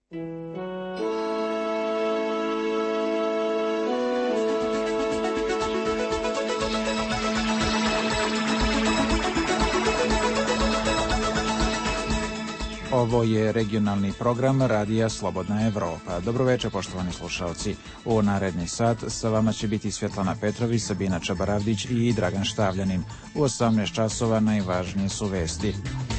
Ovo je regionalni program Radija Slobodna Evropa. Dobro večer, poštovani slušalci. U naredni sat sa vama će biti Svjetlana Petrović, Sabina Čabaravdić i Dragan Štavljanin. U 18 časova najvažnije su vesti.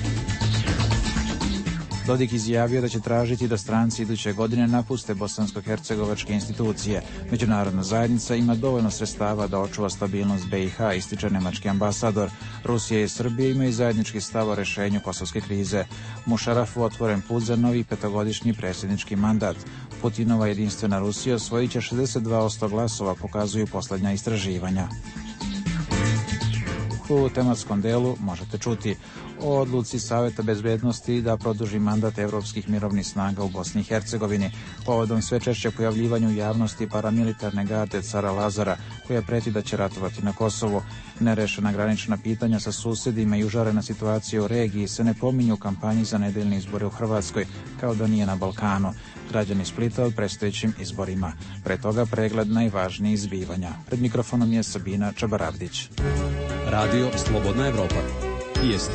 Dodik izjavio da će tražiti da stranci iduće godine napuste bosansko-hercegovačke institucije. Međunarodna zajednica ima dovoljno sredstava da očuva stabilnost BiH, ističe nemački ambasador. Rusija i Srbija imaju zajednički stav o rešenju kosovske krize. Mušarafu otvoren put za novi petogodišnji predsjednički mandat. Putinova jedinstvena Rusija osvojit će 62% glasova, pokazuju posljednja istraživanja. U tematskom delu možete čuti o odluci Saveta bezbednosti da produži mandat evropskih mirovnih snaga u Bosni i Hercegovini, povodom sve češće pojavljivanju u javnosti paramilitarne garde cara Lazara, koja preti da će ratovati na Kosovu. Nerešena granična pitanja sa susjedima i užarena situacija u regiji se ne pominju u kampanji za nedeljne izbore u Hrvatskoj, kao da nije na Balkanu. Građani Splita o predstojećim izborima. Pre toga pregled najvažnijih zbivanja. Pred mikrofonom je Sabina Čabaravdić. Radio Slobodna Evropa. Vijesti.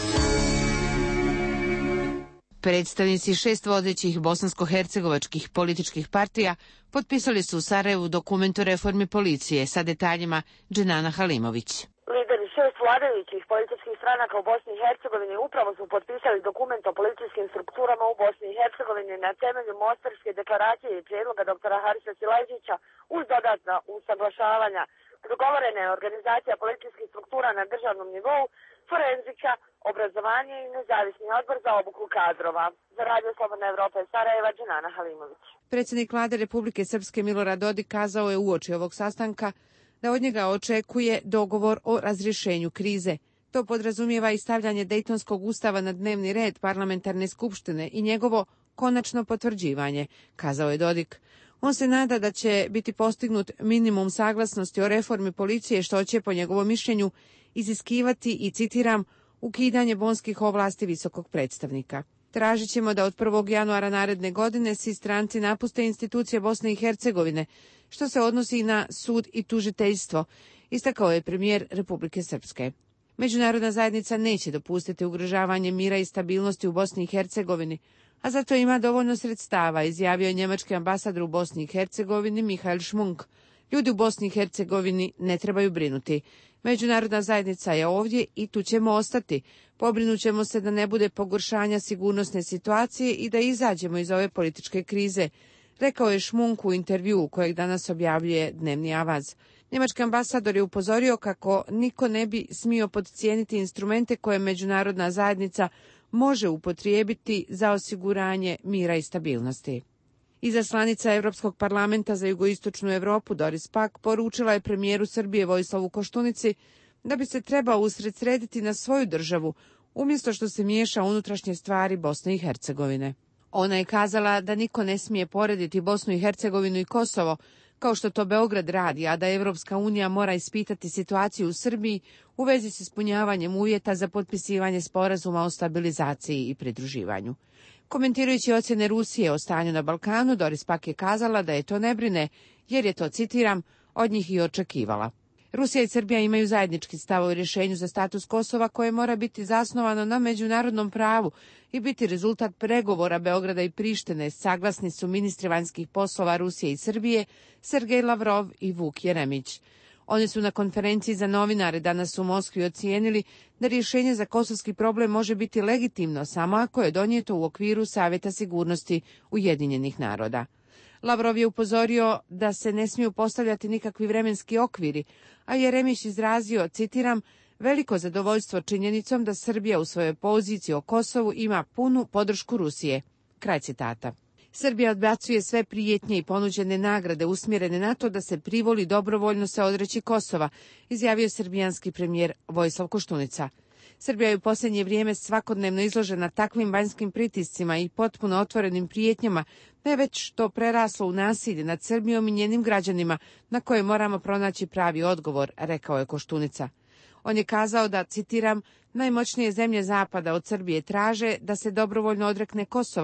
Predstavnici 6 vodećih bosansko-hercegovačkih političkih partija potpisali su u Sarajevu dokument o reformi policije sa detaljima Dženana Halimović. Lideri 6 vladajućih političkih stranaka u Bosni i Hercegovini upravo su potpisali dokument o policijskim strukturama u Bosni i Hercegovini na temelju Mostarske deklaracije i prijedloga doktora Harisa Silajđića uz dodatna usaglašavanja. Dogovorena je organizacija policijskih struktura na državnom nivou, forenzika, obrazovanje i nezavisni odbor za obuku kadrova. Za Radio Slobodna Evropa iz Sarajeva, Dženana Halimović. Predsjednik vlade Republike Srpske Milorad Dodik kazao je uoči ovog sastanka da od njega očekuje dogovor o razrješenju krize. To podrazumijeva i stavljanje Dejtonskog ustava na dnevni red parlamentarne skupštine i njegovo konačno potvrđivanje, kazao je Dodik. On se nada da će biti postignut minimum saglasnosti o reformi policije, što će, po njegovom mišljenju, iziskivati, i citiram, ukidanje bonskih ovlasti visokog predstavnika. Tražit ćemo da od 1. januara naredne godine svi stranci napuste institucije Bosne i Hercegovine, što se odnosi na sud i tužiteljstvo, istakao je premijer Republike Srpske. Međunarodna zajednica neće dopustiti ugrožavanje mira i stabilnosti u Bosni i Hercegovini, a zato ima dovoljno sredstava, izjavio je njemački ambasador u Bosni i Hercegovini Mihael Šmunk. Ljudi u Bosni i Hercegovini ne trebaju brinuti. Međunarodna zajednica je ovdje i tu ćemo ostati. Pobrinut ćemo se da ne bude pogoršanja sigurnosne situacije i da izađemo iz ove političke krize, rekao je Šmunk u intervjuu kojeg danas objavljuje Dnevni avaz. Njemački ambasador je upozorio kako niko ne bi smio podcijeniti instrumente koje međunarodna zajednica može upotrijebiti za osiguranje mira i stabilnosti. Izaslanica Europskog parlamenta za jugoistočnu Europu Doris Pack poručila je premijeru Srbije Vojislavu Koštunici da bi se trebao usredsrediti na svoju državu, umjesto što se miješa unutrašnje stvari Bosne i Hercegovine. Ona je kazala da niko ne smije porediti Bosnu i Hercegovinu i Kosovo, kao što to Beograd radi, a da Evropska unija mora ispitati situaciju u Srbiji u vezi s ispunjavanjem uvjeta za potpisivanje sporazuma o stabilizaciji i pridruživanju. Komentirajući ocjene Rusije o stanju na Balkanu, Doris Pack je kazala da je to ne brine, jer je to, citiram, od njih i očekivala. Rusija i Srbija imaju zajednički stav o rješenju za status Kosova, koje mora biti zasnovano na međunarodnom pravu i biti rezultat pregovora Beograda i Prištine, saglasni su ministri vanjskih poslova Rusije i Srbije, Sergej Lavrov i Vuk Jeremić. Oni su na konferenciji za novinare danas u Moskvi ocijenili da rješenje za kosovski problem može biti legitimno samo ako je donijeto u okviru Savjeta sigurnosti Ujedinjenih naroda. Lavrov je upozorio da se ne smiju postavljati nikakvi vremenski okviri, a Jeremić izrazio, citiram, veliko zadovoljstvo činjenicom da Srbija u svojoj poziciji o Kosovu ima punu podršku Rusije. Kraj citata. Srbija odbacuje sve prijetnje i ponuđene nagrade usmjerene na to da se privoli dobrovoljno se odreći Kosova, izjavio srbijanski premijer Vojislav Koštunica. Srbija je u posljednje vrijeme svakodnevno izložena takvim vanjskim pritiscima i potpuno otvorenim prijetnjama, da je već to preraslo u nasilje nad Srbijom i njenim građanima, na koje moramo pronaći pravi odgovor, rekao je Koštunica. On je kazao da, citiram, najmoćnije zemlje Zapada od Srbije traže da se dobrovoljno odrekne Kosova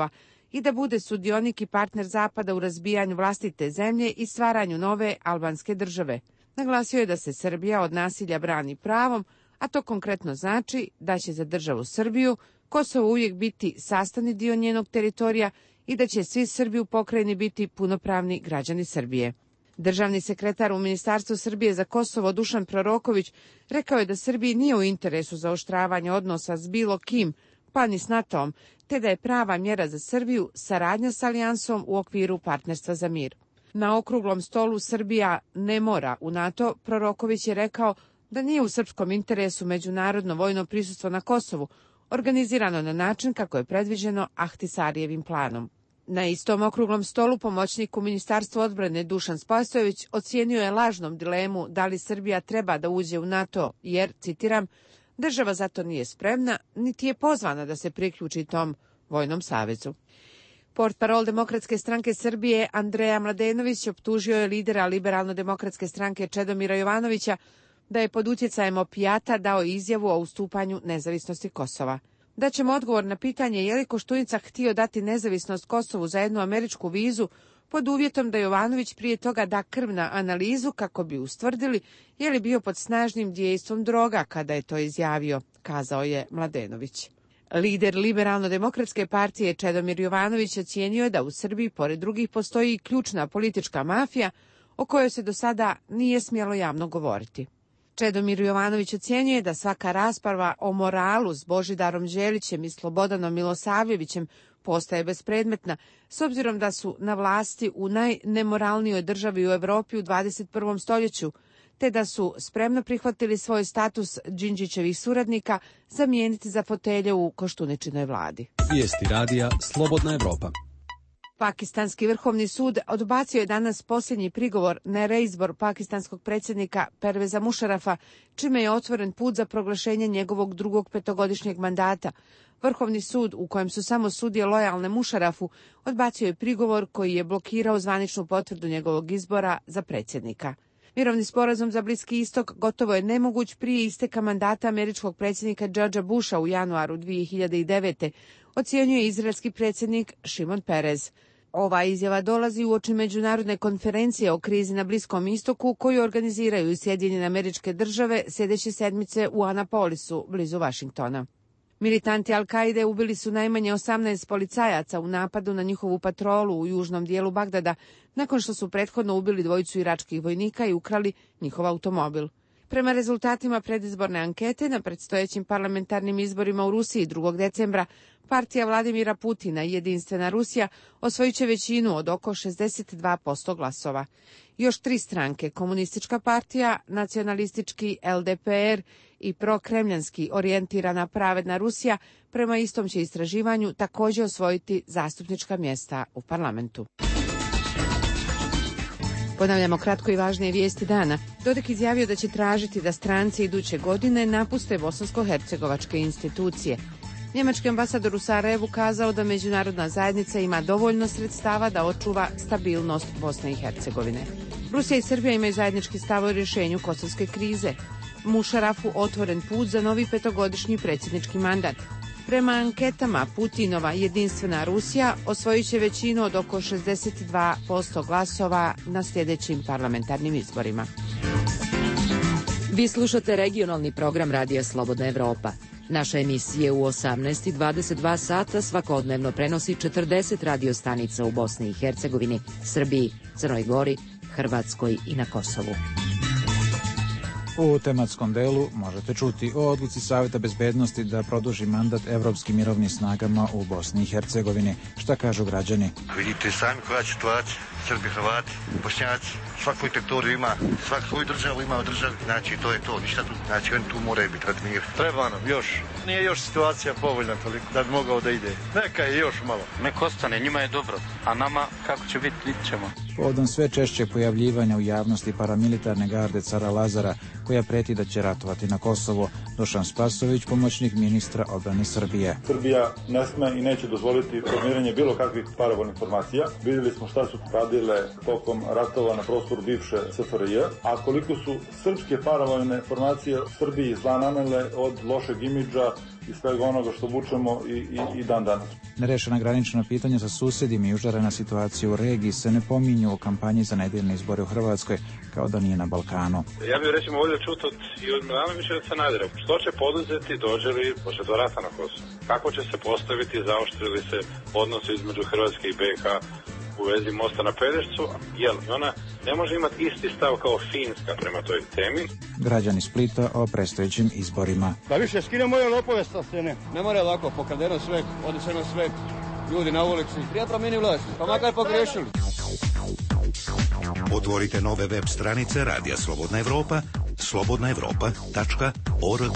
i da bude sudionik i partner Zapada u razbijanju vlastite zemlje i stvaranju nove albanske države. Naglasio je da se Srbija od nasilja brani pravom, a to konkretno znači da će za državu Srbiju Kosovo uvijek biti sastavni dio njenog teritorija i da će svi Srbi u pokrajini biti punopravni građani Srbije. Državni sekretar u Ministarstvu Srbije za Kosovo Dušan Proroković rekao je da Srbiji nije u interesu zaoštravanje odnosa s bilo kim, pa ni s NATO-om, te da je prava mjera za Srbiju saradnja s alijansom u okviru partnerstva za mir. Na okruglom stolu Srbija ne mora u NATO, Proroković je rekao da nije u srpskom interesu međunarodno vojno prisustvo na Kosovu, organizirano na način kako je predviđeno Ahtisarijevim planom. Na istom okruglom stolu pomoćnik u Ministarstvu odbrane Dušan Spasojević ocijenio je lažnom dilemu da li Srbija treba da uđe u NATO jer, citiram, država zato nije spremna, niti je pozvana da se priključi tom vojnom savezu. Portparol Demokratske stranke Srbije Andreja Mladenović optužio je lidera Liberalno-demokratske stranke Čedomira Jovanovića da je pod utjecajem opijata dao izjavu o ustupanju nezavisnosti Kosova. Daćemo odgovor na pitanje je li Koštunica htio dati nezavisnost Kosovu za jednu američku vizu pod uvjetom da Jovanović prije toga da krv na analizu kako bi ustvrdili je li bio pod snažnim dejstvom droga kada je to izjavio, kazao je Mladenović. Lider Liberalno-demokratske partije Čedomir Jovanović ocijenio je da u Srbiji pored drugih postoji ključna politička mafija o kojoj se do sada nije smjelo javno govoriti. Čedomir Jovanović ocjenjuje da svaka rasprava o moralu s Božidarom Đelićem i Slobodanom Milosavljevićem postaje bespredmetna, s obzirom da su na vlasti u najnemoralnijoj državi u Europi u 21. stoljeću, te da su spremno prihvatili svoj status Đinđićevih suradnika zamijeniti za fotelje u Koštuničinoj vladi. Vijesti radija Slobodna Evropa. Pakistanski vrhovni sud odbacio je danas posljednji prigovor na reizbor pakistanskog predsjednika Perveza Mušarafa, čime je otvoren put za proglašenje njegovog drugog petogodišnjeg mandata. Vrhovni sud, u kojem su samo sudije lojalne Mušarafu, odbacio je prigovor koji je blokirao zvaničnu potvrdu njegovog izbora za predsjednika. Mirovni sporazum za Bliski istok gotovo je nemoguć prije isteka mandata američkog predsjednika Georgea Busha u januaru 2009. Ocjenjuje izraelski predsjednik Šimon Perez. Ova izjava dolazi uoči međunarodne konferencije o krizi na Bliskom istoku koju organiziraju Sjedinjene Američke Države sljedeće sedmice u Anapolisu, blizu Vašingtona. Militanti Al-Kaide ubili su najmanje 18 policajaca u napadu na njihovu patrolu u južnom dijelu Bagdada, nakon što su prethodno ubili dvojicu iračkih vojnika i ukrali njihov automobil. Prema rezultatima predizborne ankete na predstojećim parlamentarnim izborima u Rusiji 2. decembra, partija Vladimira Putina i Jedinstvena Rusija osvojit će većinu od oko 62% glasova. Još 3 stranke, Komunistička partija, nacionalistički LDPR i prokremljanski orijentirana Pravedna Rusija, prema istom će istraživanju također osvojiti zastupnička mjesta u parlamentu. Ponavljamo kratko i važnije vijesti dana. Dodik izjavio da će tražiti da stranci iduće godine napuste bosansko-hercegovačke institucije. Njemački ambasador u Sarajevu kazao da međunarodna zajednica ima dovoljno sredstava da očuva stabilnost Bosne i Hercegovine. Rusija i Srbija imaju zajednički stav o rješenju kosovske krize. Mušarafu otvoren put za novi petogodišnji predsjednički mandat. Prema anketama, Putinova Jedinstvena Rusija osvojit će većinu od oko 62% glasova na sljedećim parlamentarnim izborima. Vi slušate regionalni program Radija Slobodna Evropa. Naša emisija u 18:22 sata svakodnevno prenosi 40 radio stanica u Bosni i Hercegovini, Srbiji, Crnoj Gori, Hrvatskoj i na Kosovu. U tematskom delu možete čuti o odluci Saveta bezbednosti da produži mandat evropskim mirovnim snagama u Bosni i Hercegovini. Šta kažu građani? Vidite sami koja će situacija. Srbi, Hrvati, Bošnjaci, svaku teritoriju ima, svaku svoju državu ima u državi. Znači to je to, ništa tu. Znači oni tu moraju biti radi mira. Treba nam još. Nije još situacija povoljna toliko da bi mogao da ide. Neka je još malo. Nek ostane, njima je dobro. A nama kako će biti, vidit ćemo. Povodom sve češće pojavljivanja u javnosti paramilitarne garde cara Lazara, koja preti da će ratovati na Kosovo, Dušan Spasojević, pomoćnik ministra odbrane Srbije. Srbija ne sme i neće dozvoliti formiranje bilo kakvih paravojnih formacija. Vidjeli smo šta su radile tokom ratova na prostoru prostoru bivše SFRJ, a koliko su srpske paravojne formacije Srbiji zla nanele od lošeg imidža i svega onoga što vučemo i dan danas. Nerešena granična pitanja sa susjedima i užarena situacija u regiji se ne pominju u kampanji za nedeljne izbore u Hrvatskoj, kao da nije na Balkanu. Ja bih recimo volio čuti od Milanovića i od Sanadera. Što će poduzeti dođe li poslije 2 rata na Kosovo? Kako će se postaviti, zaoštrili se odnosi između Hrvatske i BiH u vezi mosta na Pelješcu, jer ona ne može imati isti stav kao Finska prema toj temi. Građani Splita o predstojećim izborima. Da više skine moje lopove sa scene. Ne mora lako, pokradeno sve, odneseno sve, ljudi na ulici. Prije promijeni vlast, pa makar pogriješili. Otvorite nove web stranice Radija Slobodna Evropa, slobodnaevropa.org.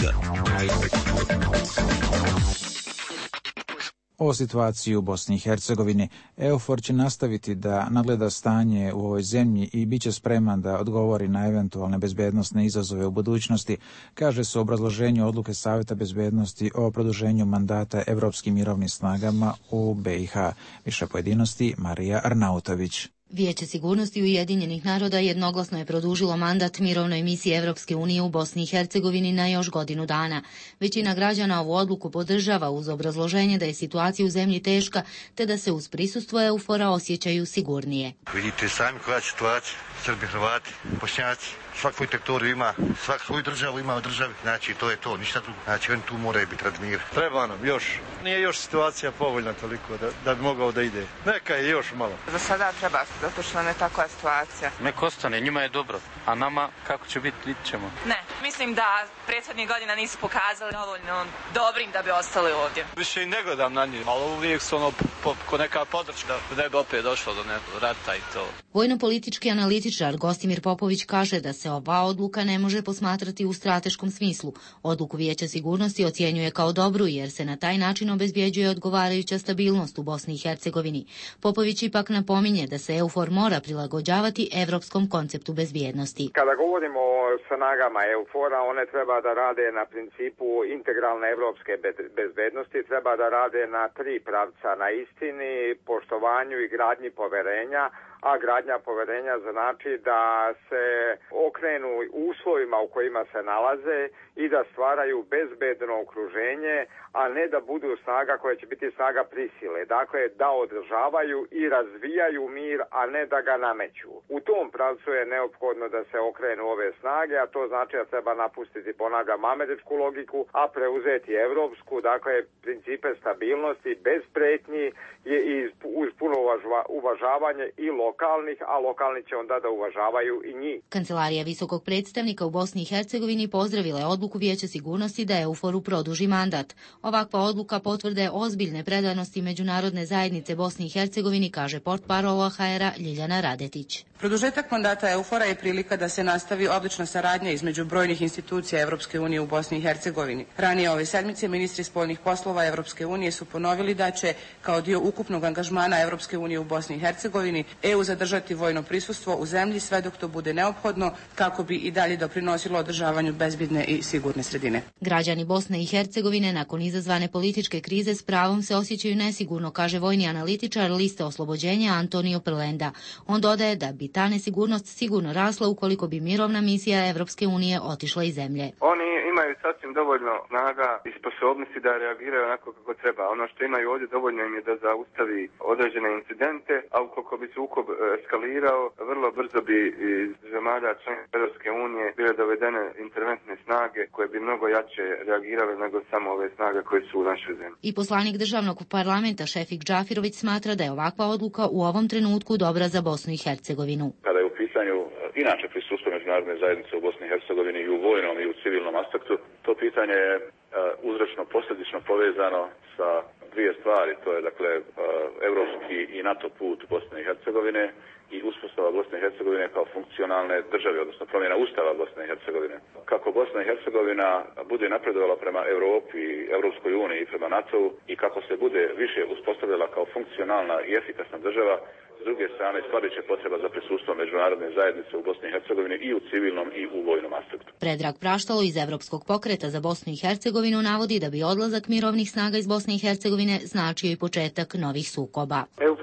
O situaciji u Bosni i Hercegovini, EUFOR će nastaviti da nadgleda stanje u ovoj zemlji i bit će spreman da odgovori na eventualne bezbednosne izazove u budućnosti, kaže se u obrazloženju odluke Saveta bezbednosti o produženju mandata evropskim mirovnim snagama u BiH. Više pojedinosti Marija Arnautović. Vijeće sigurnosti Ujedinjenih naroda jednoglasno je produžilo mandat mirovnoj misiji Evropske unije u Bosni i Hercegovini na još godinu dana. Većina građana ovu odluku podržava uz obrazloženje da je situacija u zemlji teška te da se uz prisustvo EUFOR-a osjećaju sigurnije. Vidite sami koja je situacija, Srbi, Hrvati, Bošnjaci, svaku teritoriju ima, svak svoju državu ima u državi, znači to je to, ništa drugo. Znači oni tu moraju biti radi mira. Treba nam još, nije još situacija povoljna toliko da bi mogao da ide. Neka je još malo. Za sada treba, zato što nam je takva situacija. Nek ostane, njima je dobro, a nama kako će biti, vidit ćemo. Ne, mislim da prethodnih godina nisu pokazali dovoljno dobrim da bi ostali ovdje. Više i ne gledam na njih, ali uvijek su ko neka podrška da ne bi opet došlo do nekog rata i to. Vojno-politički analitičar Gostimir Popović kaže da se ova odluka ne može posmatrati u strateškom smislu. Odluku Vijeća sigurnosti ocjenjuje kao dobru jer se na taj način obezbjeđuje odgovarajuća stabilnost u Bosni i Hercegovini. Popović ipak napominje da se EUFOR mora prilagođavati evropskom konceptu bezbjednosti. Kada govorimo o snagama EUFOR-a, one treba da rade na principu integralne evropske bezbednosti, treba da rade na 3 pravca, na istini, poštovanju i gradnji poverenja, a gradnja poverenja znači da se okrenu uslovima u kojima se nalaze i da stvaraju bezbedno okruženje, a ne da budu snaga koja će biti snaga prisile. Dakle, da održavaju i razvijaju mir, a ne da ga nameću. U tom pravcu je neophodno da se okrenu ove snage, a to znači da treba napustiti, ponavljam, američku logiku, a preuzeti evropsku, dakle, principe stabilnosti, bez pretnji i uz puno uvažavanje i lokalnih, a lokalni će onda da uvažavaju i njih. Kancelarija visokog predstavnika u Bosni i Hercegovini pozdravila je odluku Vijeća sigurnosti da EUFOR-u produži mandat. Ovakva odluka potvrde ozbiljne predanosti međunarodne zajednice Bosni i Hercegovini, kaže portparol HR-a Ljiljana Radetić. Produžetak mandata EUFOR-a je prilika da se nastavi odlična saradnja između brojnih institucija Evropske unije u Bosni i Hercegovini. Ranije ove sedmice ministri spoljnih poslova Evropske unije su ponovili da će, kao dio ukupnog angažmana Evropske unije u Bosni i Hercegovini, EU zadržati vojno prisustvo u zemlji sve dok to bude neophodno kako bi i dalje doprinosilo održavanju bezbedne i sigurne sredine. Građani Bosne i Hercegovine nakon izazvane političke krize s pravom se osjećaju nesigurno, kaže vojni analitičar Liste oslobođenja Antonio Prlenda. On dodaje da bi ta nesigurnost sigurno rasla ukoliko bi mirovna misija Evropske unije otišla iz zemlje. Oni imaju sasvim dovoljno snaga i sposobnosti da reagiraju onako kako treba. Ono što imaju ovdje dovoljno im je da zaustavi određene incidente, a ukoliko bi sukob eskalirao, vrlo brzo bi iz zemalja članica Evropske unije bile dovedene interventne snage koje bi mnogo jače reagirale nego samo ove snage koje su u našoj zemlji. I poslanik državnog parlamenta Šefik Džafirović smatra da je ovakva odluka u ovom trenutku dobra za Bosnu i Hercegovinu. Kada je u pitanju inače prisustvo međunarodne zajednice u Bosni i Hercegovini i u vojnom i u civilnom aspektu, to pitanje je uzročno posljedično povezano sa 2 stvari. To je dakle evropski i NATO put Bosne i Hercegovine i uspostava Bosne i Hercegovine kao funkcionalne države, odnosno promjena Ustava Bosne i Hercegovine. Kako Bosna i Hercegovina bude napredovala prema Europi, Europskoj uniji i prema NATO-u i kako se bude više uspostavila kao funkcionalna i efikasna država, s druge strane stvarit će potreba za prisustvo međunarodne zajednice u Bosni i Hercegovini i u civilnom i u vojnom aspektu. Predrag Praštalo iz Evropskog pokreta za Bosnu i Hercegovinu navodi da bi odlazak mirovnih snaga iz Bosne i Hercegovine značio i početak novih sukoba. EU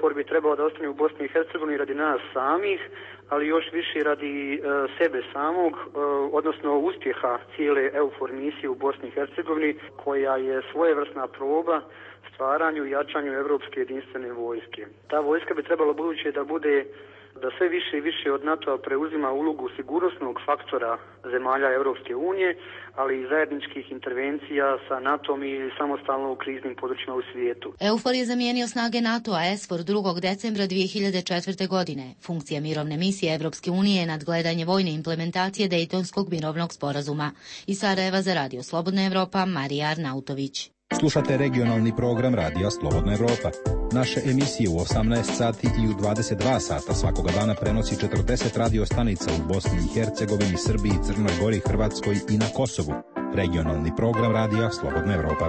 EUFOR bi trebao da ostane u Bosni i Hercegovini radi nas samih, ali još više radi sebe samog, odnosno uspjeha cijele EUFOR misije u Bosni i Hercegovini, koja je svojevrsna proba stvaranju i jačanju evropske jedinstvene vojske. Ta vojska bi trebala buduće da sve više i više od NATO-a preuzima ulogu sigurnosnog faktora zemalja Evropske unije, ali i zajedničkih intervencija sa NATO-om i samostalno u kriznim područjima u svijetu. EUFOR je zamijenio snage NATO-a SFOR 2. decembra 2004. godine. Funkcija mirovne misije Evropske unije je nadgledanje vojne implementacije Dejtonskog mirovnog sporazuma. Iz Sarajeva za Radio Slobodna Evropa, Marija Arnautović. Slušate regionalni program Radija Slobodna Evropa. Naše emisije u 18 sati i u 22 sata svakoga dana prenosi 40 radio stanica u Bosni i Hercegovini, Srbiji, Crnoj Gori, Hrvatskoj i na Kosovu. Regionalni program Radija Slobodna Evropa.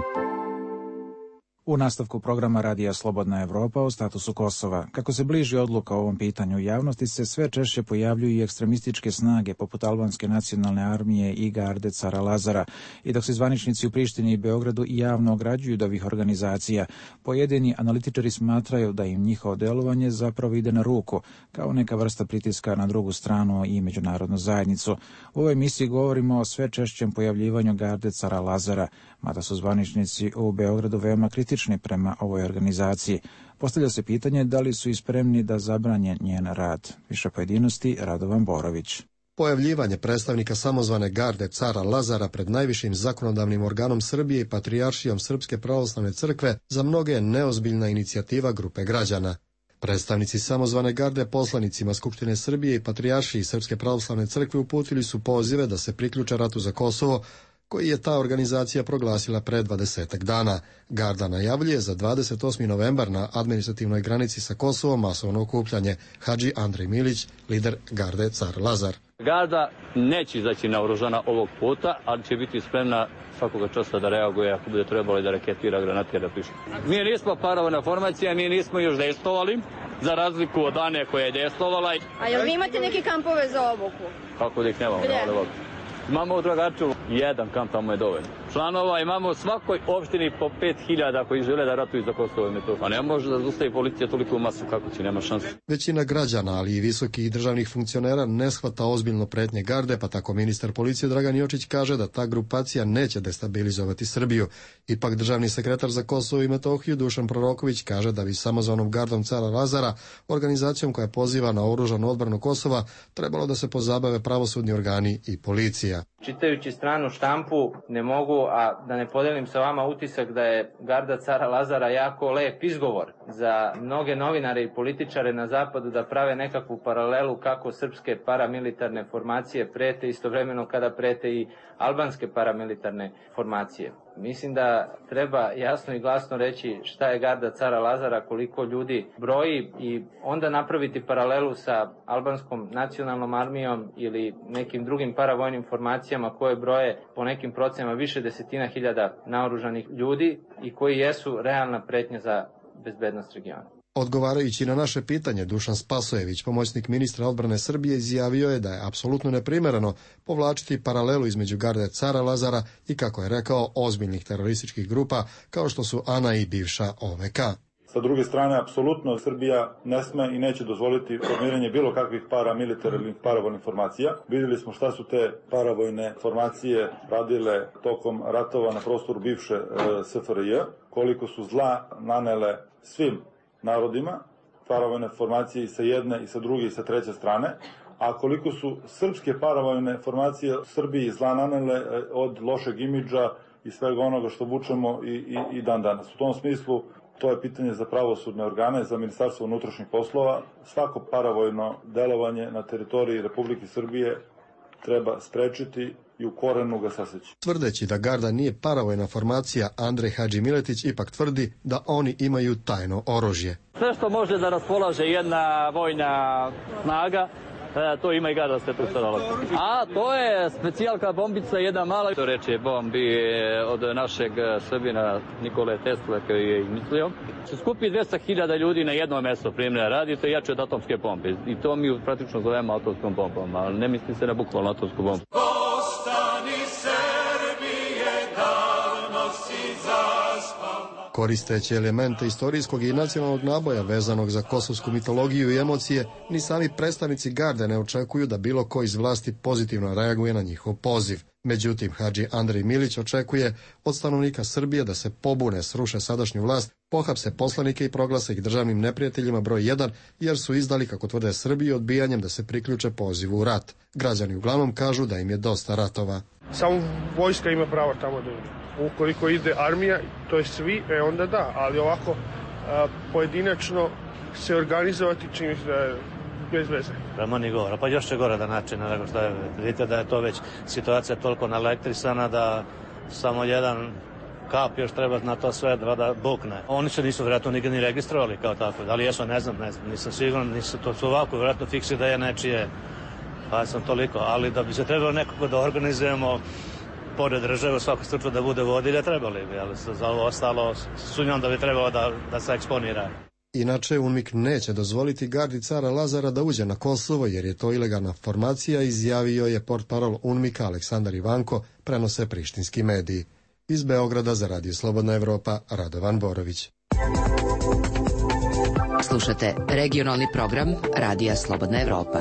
U nastavku programa Radija Slobodna Evropa o statusu Kosova. Kako se bliži odluka o ovom pitanju u javnosti, se sve češće pojavljuju i ekstremističke snage poput Albanske nacionalne armije i garde cara Lazara. I dok se zvaničnici u Prištini i Beogradu javno ograđuju od ovih organizacija, pojedini analitičari smatraju da im njihovo delovanje zapravo ide na ruku, kao neka vrsta pritiska na drugu stranu i međunarodnu zajednicu. U ovoj emisiji govorimo o sve češćem pojavljivanju garde cara Lazara, mada su zvaničnici u Beogradu veoma kritični prema ovoj organizaciji. Postavlja se pitanje da li su i spremni da zabranje njen rad. Više pojedinosti, Radovan Borović. Pojavljivanje predstavnika samozvane garde cara Lazara pred najvišim zakonodavnim organom Srbije i Patrijaršijom Srpske pravoslavne crkve za mnoge je neozbiljna inicijativa grupe građana. Predstavnici samozvane garde poslanicima Skupštine Srbije i Patrijaršiji Srpske pravoslavne crkve uputili su pozive da se priključe ratu za Kosovo, koji je ta organizacija proglasila pre 20 dana. Garda najavljuje za 28. novembar na administrativnoj granici sa Kosovom masovno okupljanje. Hadži Andrej Milić, lider garde car Lazar. Garda neće izaći naoružana ovog puta, ali će biti spremna svakoga časa da reaguje ako bude trebalo i da raketira, granatira, piše. Mi nismo paravojna formacija, mi nismo još dejstvovali, za razliku od Ane koja je dejstvovala. A jel vi imate neke kampove za obuku? Kako da ih nemamo? Imamo u Dragaču jedan kamp, tamo je dovoljno. Članova imamo u svakoj opštini po 5000 koji žele da ratuju za Kosovo i Metohiju. A ne može da zustavi policija toliko masu kako će, nema šanse. Većina građana, ali i visokih državnih funkcionera ne shvata ozbiljno pretnje garde, pa tako ministar policije Dragan Jočić kaže da ta grupacija neće destabilizovati Srbiju. Ipak državni sekretar za Kosovo i Metohiju Dušan Proroković kaže da bi samozvanom gardom cara Lazara, organizacijom koja poziva na oružanu odbranu Kosova, trebalo da se pozabave pravosudni organi i policija. Čitajući stranu štampu ne mogu, a da ne podelim sa vama utisak da je garda cara Lazara jako lep izgovor za mnoge novinare i političare na zapadu da prave nekakvu paralelu kako srpske paramilitarne formacije prete istovremeno kada prete i albanske paramilitarne formacije. Mislim da treba jasno i glasno reći šta je garda cara Lazara, koliko ljudi broji i onda napraviti paralelu sa albanskom nacionalnom armijom ili nekim drugim paravojnim formacijama koje broje po nekim procenama više desetina hiljada naoružanih ljudi i koji jesu realna pretnja za bezbednost regiona. Odgovarajući na naše pitanje, Dušan Spasojević, pomoćnik ministra odbrane Srbije, izjavio je da je apsolutno neprimereno povlačiti paralelu između garde cara Lazara i, kako je rekao, ozbiljnih terorističkih grupa kao što su ANA i bivša OVK. Sa druge strane, apsolutno Srbija ne sme i neće dozvoliti formiranje bilo kakvih paramilitarnih paravojnih formacija. Vidjeli smo šta su te paravojne formacije radile tokom ratova na prostoru bivše SFRJ, koliko su zla nanele svim narodima, paravojne formacije i sa jedne i sa druge i sa treće strane, a koliko su srpske paravojne formacije Srbiji zla nanele od lošeg imidža i svega onoga što vučemo i dan danas. U tom smislu to je pitanje za pravosudne organe, za Ministarstvo unutrašnjih poslova. Svako paravojno delovanje na teritoriji Republike Srbije treba sprečiti i u korenu ga saseći. Tvrdeći da garda nije paravojna formacija, Andrej Hadži Miletić ipak tvrdi da oni imaju tajno oružje. Sve što može da raspolaže jedna vojna snaga, to ima i garda Svetog cara Lazara. A to je specijalka bombica, jedna mala. To reče bombi od našeg Srbina Nikole Tesle koji je izmislio. Se skupi 200.000 ljudi na jedno mesto primjera radi, to je jače od atomske bombe. I to mi praktično zovemo atomskom bombom, ali ne misli se na bukvalno atomsku bombu. Ostani Srbije, davno si zaspala. Koristeći elemente istorijskog i nacionalnog naboja vezanog za kosovsku mitologiju i emocije, ni sami predstavnici garde ne očekuju da bilo ko iz vlasti pozitivno reaguje na njihov poziv. Međutim, Hadži Andrej Milić očekuje od stanovnika Srbije da se pobune, sruše sadašnju vlast, pohapse poslanike i proglase ih državnim neprijateljima broj 1, jer su izdali, kako tvrde Srbiji, odbijanjem da se priključe pozivu u rat. Građani uglavnom kažu da im je dosta ratova. Samo vojska ima pravo tamo da ide. Ukoliko ide armija, to je svi, onda da, ali ovako pojedinačno se organizovati čini se da je bez veze. Prema ni govora, pa još će gore da načine nego što je. Vidite da je to već situacija toliko naelektrisana da samo jedan kap još treba na to sve da bukne. Oni se nisu vjerojatno nikad ni registrovali kao tako, da li jesu, ne znam, nisam siguran, to su ovako vjerojatno fiksi da je nečije, pa sam toliko, ali da bi se trebalo nekako da organizujemo pored države u svakom slučaju da bude vodilja, trebali bi, ali za ovo ostalo sumnjam da bi trebalo da se eksponira. Inače, UNMIK neće dozvoliti gardi cara Lazara da uđe na Kosovo, jer je to ilegalna formacija, izjavio je portparol UNMIK-a Aleksandar Ivanko, prenose prištinski mediji. Iz Beograda za Radio Slobodna Evropa, Radovan Borović. Slušate regionalni program Radija Slobodna Evropa.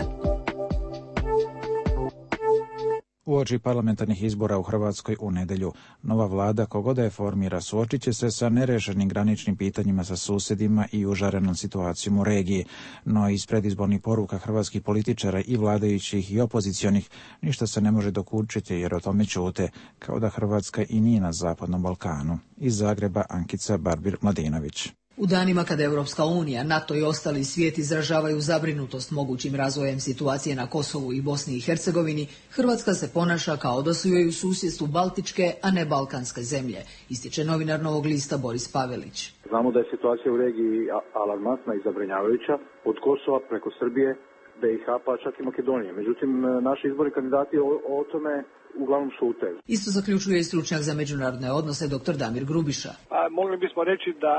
Uoči parlamentarnih izbora u Hrvatskoj u nedelju, nova vlada, kogoda je formira, suočit će se sa nerešenim graničnim pitanjima sa susjedima i užarenom situacijom u regiji. No iz predizbornih poruka hrvatskih političara i vladajućih i opozicionih ništa se ne može dokučiti jer o tome ćute, kao da Hrvatska i nije na Zapadnom Balkanu. Iz Zagreba Ankica Barbir-Mladinović. U danima kada Europska unija, NATO i ostali svijet izražavaju zabrinutost mogućim razvojem situacije na Kosovu i Bosni i Hercegovini, Hrvatska se ponaša kao da su joj u susjedstvu baltičke, a ne balkanske zemlje, ističe novinar Novog lista Boris Pavelić. Znamo da je situacija u regiji alarmantna i zabrinjavajuća, od Kosova preko Srbije, BiH pa čak i Makedonije. Međutim, naši izborni kandidati o tome uglavnom šute. Isto zaključuje i stručnjak za međunarodne odnose dr. Damir Grubiša. Mogli bismo reći da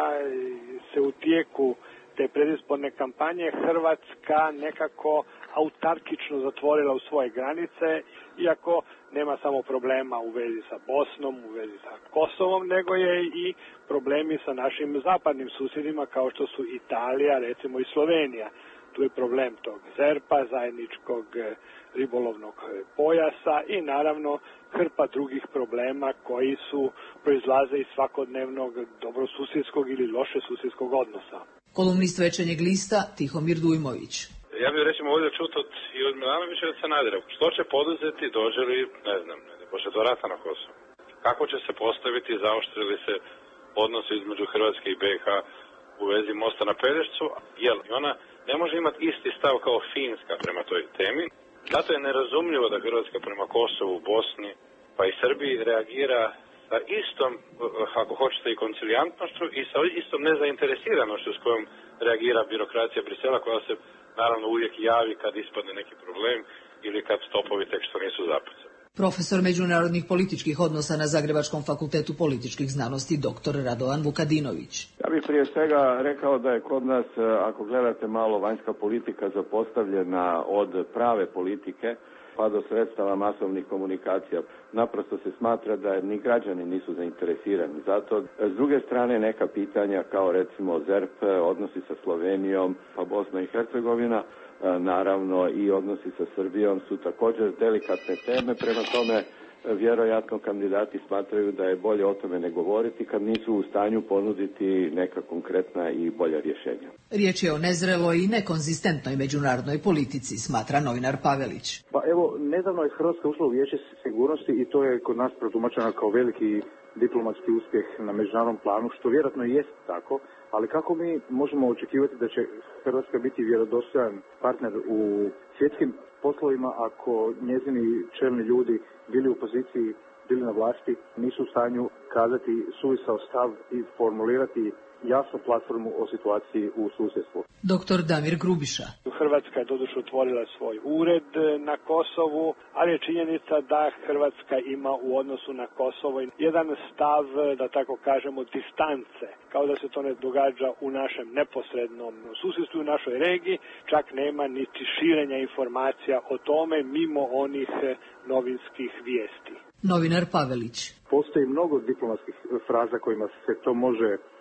se u tijeku te predizborne kampanje Hrvatska nekako autarkično zatvorila u svoje granice, iako nema samo problema u vezi sa Bosnom, u vezi sa Kosovom, nego je i problemi sa našim zapadnim susjedima kao što su Italija, recimo i Slovenija. Tu je problem tog ZERP-a, zajedničkog ribolovnog pojasa i naravno hrpa drugih problema koji su proizlaze iz svakodnevnog dobrosusjedskog ili loše susjedskog odnosa. Kolumnist Večernjeg lista Tihomir Dujmović. Ja bih recimo ovdje čuto i od Milanovića i od Sanadera. Što će poduzeti, dođe li, ne znam, pošto do rata na Kosovu? Kako će se postaviti, zaoštrili se odnosi između Hrvatske i BiH u vezi mosta na Pelješcu, jer ona ne može imati isti stav kao Finska prema toj temi. Zato je nerazumljivo da Hrvatska prema Kosovu, Bosni pa i Srbiji reagira sa istom, ako hoćete, i koncilijantnošću i sa istom nezainteresiranošću s kojom reagira birokracija Brisela, koja se naravno uvijek javi kad ispadne neki problem ili kad stopovi tek što nisu zapucani. Profesor međunarodnih političkih odnosa na Zagrebačkom fakultetu političkih znanosti dr. Radovan Vukadinović. Ja bih prije svega rekao da je kod nas, ako gledate malo, vanjska politika zapostavljena od prave politike pa do sredstava masovnih komunikacija. Naprosto se smatra da ni građani nisu zainteresirani. Zato, s druge strane, neka pitanja kao recimo ZERP, odnosi sa Slovenijom, pa Bosna i Hercegovina, naravno i odnosi sa Srbijom su također delikatne teme, prema tome vjerojatno kandidati smatraju da je bolje o tome ne govoriti kad nisu u stanju ponuditi neka konkretna i bolja rješenja. Riječ je o nezreloj i nekonzistentnoj međunarodnoj politici, smatra novinar Pavelić. Pa evo, nedavno je Hrvatska ušla u Vijeće sigurnosti i to je kod nas protumačeno kao veliki diplomatski uspjeh na međunarodnom planu, što vjerojatno i jest tako, ali kako mi možemo očekivati da će Hrvatska biti vjerodostojan partner u svjetskim poslovima ako njezini čelni ljudi bili u poziciji, bili na vlasti, nisu u stanju kazati suvisao stav i formulirati jasnu platformu o situaciji u susjedstvu. Dr. Damir Grubiša. Hrvatska je doduše otvorila svoj ured na Kosovu, ali je činjenica da Hrvatska ima u odnosu na Kosovo jedan stav, da tako kažemo, distance, kao da se to ne događa u našem neposrednom susjedstvu u našoj regiji, čak nema niti širenja informacija o tome mimo onih novinskih vijesti. Novinar Pavelić. Postoji mnogo diplomatskih fraza kojima se to može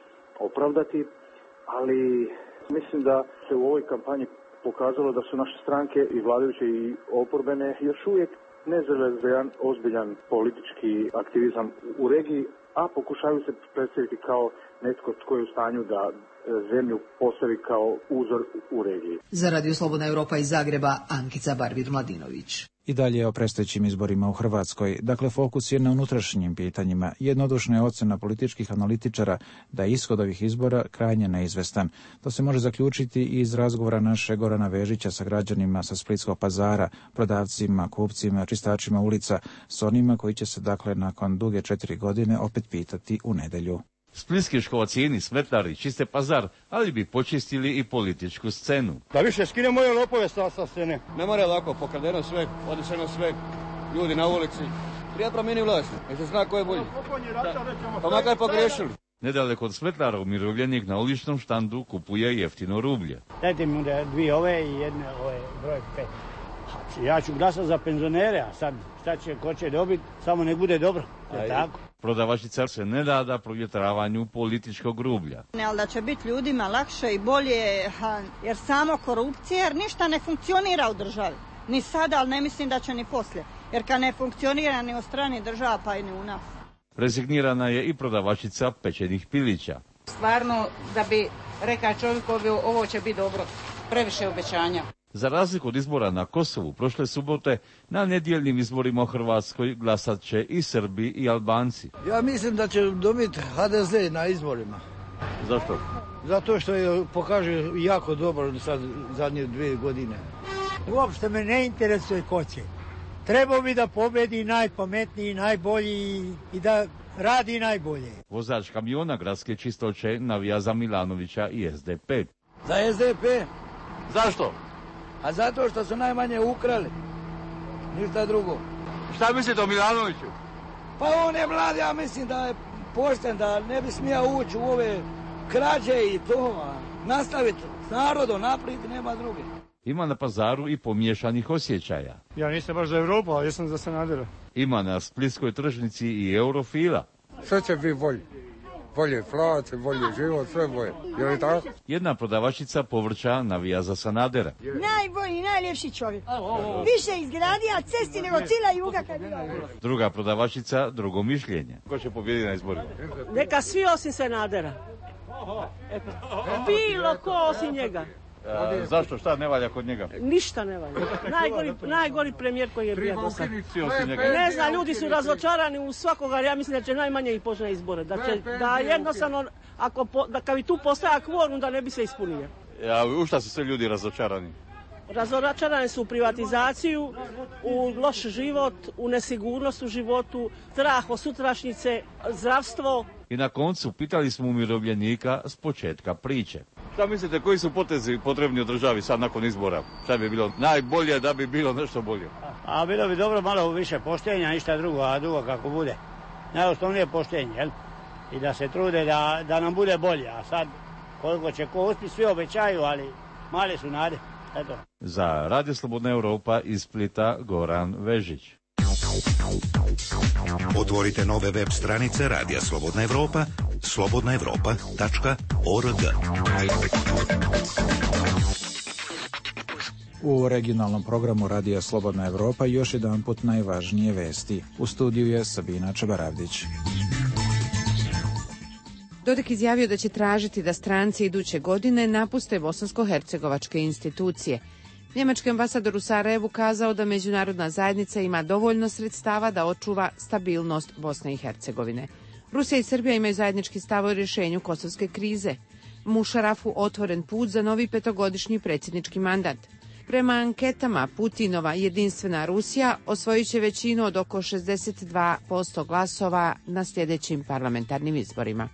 opravdati, ali mislim da se u ovoj kampanji pokazalo da su naše stranke i vladajuće i oporbene još uvijek ne žele za jedan ozbiljan politički aktivizam u regiji, a pokušaju se predstaviti kao netko tko je u stanju da zemlju postavi kao uzor u regiji. Za Radio Slobodna Europa iz Zagreba, Ankica Barbir-Mladinović. I dalje o predstojećim izborima u Hrvatskoj. Dakle, fokus je na unutrašnjim pitanjima. Jednodušna je ocena političkih analitičara da je ishod ovih izbora krajnje neizvestan. To se može zaključiti i iz razgovora našeg Gorana Vežića sa građanima sa Splitskog Pazara, prodavcima, kupcima, čistačima ulica, s onima koji će se, dakle, nakon duge 4 godine opet pitati u nedjelju. Splitski škovacijeni, smetlari, čiste Pazar, ali bi počistili i političku scenu. Da više skine moje lopove sa scene. Ne mora lako, pokradeno sve, odiseno sve, ljudi na ulici. Prije promijeni vlast, jer se zna ko je bolji. Pa makar pogriješili. Nedaleko od smetlara umirovljenik na uličnom štandu kupuje jeftino rublje. Dajte mi onda 2 ove i jedne ove broj 5. Ja ću glasati za penzionere, a sad šta će, ko će dobiti, samo nek bude dobro. Je tako? Prodavačica se ne da provjetravanju političkog rublja. Ali da će biti ljudima lakše i bolje, jer samo korupcija, jer ništa ne funkcionira u državi. Ni sada, ali ne mislim da će ni poslije. Jer kad ne funkcionira ni u strani država, pa i ni u nas. Rezignirana je i prodavačica pečenih pilića. Stvarno, da bi rekao čovjekovi ovo će biti dobro, previše obećanja. Za razliku od izbora na Kosovu prošle subote, na nedjeljnim izborima u Hrvatskoj glasat će i Srbi i Albanci. Ja mislim da će dobiti HDZ na izborima. Zašto? Zato što je pokaže jako dobro sad zadnje 2 godine. Uopšte me ne interesuje ko će. Trebao bi da pobedi najpametniji, najbolji i da radi najbolje. Vozač kamiona gradske čistoće navija za Milanovića i SDP. Za SDP? Zašto? A zato što su najmanje ukrali. Ništa drugo. Šta mislite o Milanoviću? Pa on je mlad, ja mislim da je pošten, da ne bi smijao ući u ove krađe i to. Nastaviti s narodom, naprijed, nema druge. Ima na Pazaru i pomiješanih osjećaja. Ja nisam baš za Europu, ali jesam za Sanadera. Ima na splitskoj tržnici i eurofila. Sve će biti bolje. Bolje plaće, bolje život, sve bolje. Je li tako? Jedna prodavačica povrća navija za Sanadera. Najbolji, najljepši čovjek. Više izgradija cesti nego cijela Juga kad bila. Druga prodavačica, drugo mišljenje. Ko će pobijediti na izborima? Neka svi osim Sanadera. Bilo ko osim njega. Zašto? Šta ne valja kod njega? Ništa ne valja. Najgori premijer koji je bio do sad. Ne znam, ljudi su razočarani u svakoga, ja mislim da će najmanje i počne izbore. Da jednostavno, kad bi tu postaja kvorum, da ne bi se ispunio. U šta su sve ljudi razočarani? Razočarani su u privatizaciju, u loš život, u nesigurnost u životu, strah od sutrašnjice, zdravstvo. I na koncu pitali smo umirovljenika s početka priče. Šta mislite, koji su potezi potrebni u državi sad nakon izbora? Šta bi bilo najbolje da bi bilo nešto bolje? A bilo bi dobro malo više poštenja, ništa drugo, a drugo kako bude. Najosnovnije poštenje, jel? I da se trude da nam bude bolje, a sad koliko će ko uspjeti, svi obećaju, ali male su nade. Eto. Za Radio Slobodna Europa iz Splita Goran Vežić. Otvorite nove web stranice Radija Slobodna Europa, slobodnaevropa.org. U regionalnom programu Radija Slobodna Europa još jedanput najvažnije vesti. U studiju je Sabina Čabaravdić. Dodik izjavio da će tražiti da stranci iduće godine napuste bosansko-hercegovačke institucije. Njemački ambasador u Sarajevu kazao da međunarodna zajednica ima dovoljno sredstava da očuva stabilnost Bosne i Hercegovine. Rusija i Srbija imaju zajednički stav o rješenju kosovske krize. Mušarafu otvoren put za novi 5-godišnji predsjednički mandat. Prema anketama, Putinova jedinstvena Rusija osvojit će većinu od oko 62% glasova na sljedećim parlamentarnim izborima.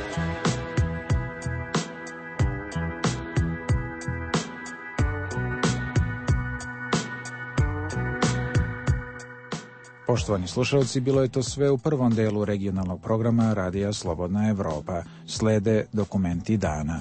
Poštovani slušalci, bilo je to sve u prvom delu regionalnog programa Radija Slobodna Europa. Slede dokumenti dana.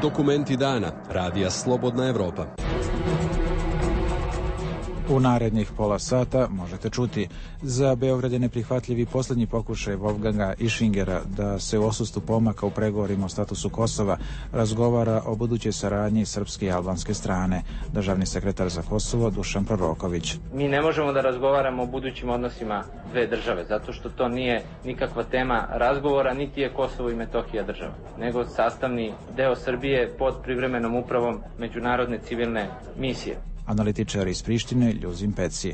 Dokumenti dana Radija Slobodna Evropa. U narednih pola sata možete čuti: za Beograd je neprihvatljivi posljednji pokušaj Wolfganga Ischingera da se u odsustvu pomaka u pregovorima o statusu Kosova razgovara o budućoj saradnji srpske i albanske strane. Državni sekretar za Kosovo Dušan Proroković. Mi ne možemo da razgovaramo o budućim odnosima dve države, zato što to nije nikakva tema razgovora, niti je Kosovo i Metohija država, nego sastavni deo Srbije pod privremenom upravom međunarodne civilne misije. Analitičar iz Prištine Ljuzin Peci.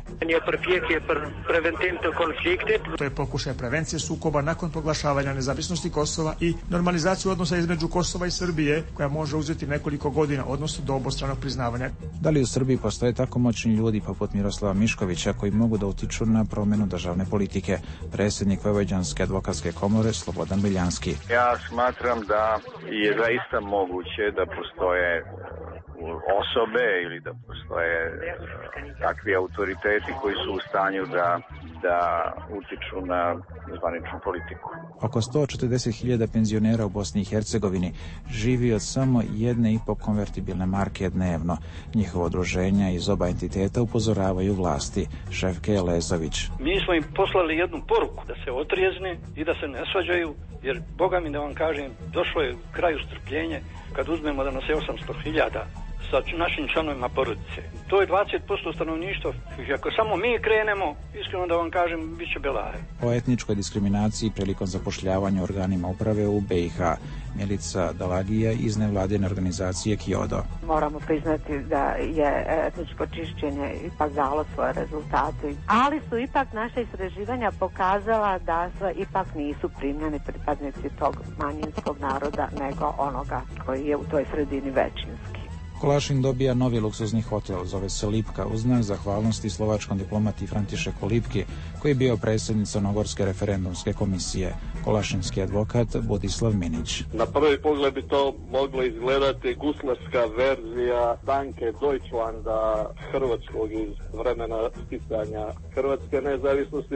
To je pokušaj prevencije sukoba nakon proglašavanja nezavisnosti Kosova i normalizaciju odnosa između Kosova i Srbije, koja može uzeti nekoliko godina, odnosno do obostranog priznavanja. Da li u Srbiji postoje tako moćni ljudi poput Miroslava Miškovića koji mogu da utiču na promjenu državne politike? Predsjednik Vojvođanske advokatske komore Slobodan Miljanski. Ja smatram da je zaista moguće da postoje osobe ili da postoje takvi autoriteti koji su u stanju da utiču na zvaničnu politiku. Oko 140.000 penzionera u Bosni i Hercegovini živi od samo 1,5 konvertibilne marke dnevno. Njihovo udruženja iz oba entiteta upozoravaju vlasti. Šefke Lezović. Mi smo im poslali jednu poruku da se otrijezne i da se ne svađaju, jer Boga mi da vam kažem, došlo je kraju strpljenje kad uzmemo da nas je 800.000 sa našim članovima porodice. To je 20% stanovništva. Ako samo mi krenemo, iskreno da vam kažem, bit će belare. O etničkoj diskriminaciji prilikom zapošljavanja organima uprave u BiH. Milica Dalagija iz nevladine organizacije Kiodo. Moramo priznati da je etničko čišćenje ipak dalo svoje rezultate, ali su ipak naše istraživanja pokazala da ipak nisu primljeni pripadnici tog manjinskog naroda, nego onoga koji je u toj sredini većinski. Kolašin dobija novi luksuzni hotel, zove se Lipka, uz znak zahvalnosti slovačkom diplomati Františeku Lipki, koji je bio predsjednik Crnogorske referendumske komisije. Kolašinski advokat Budislav Minić. Na prvi pogled bi to moglo izgledati guslarska verzija Danke Deutschlanda hrvatskog iz vremena sticanja hrvatske nezavisnosti.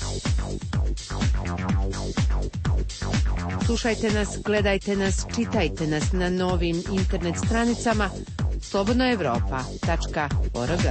Slušajte nas, gledajte nas, čitajte nas na novim internet stranicama slobodnoevropa.org.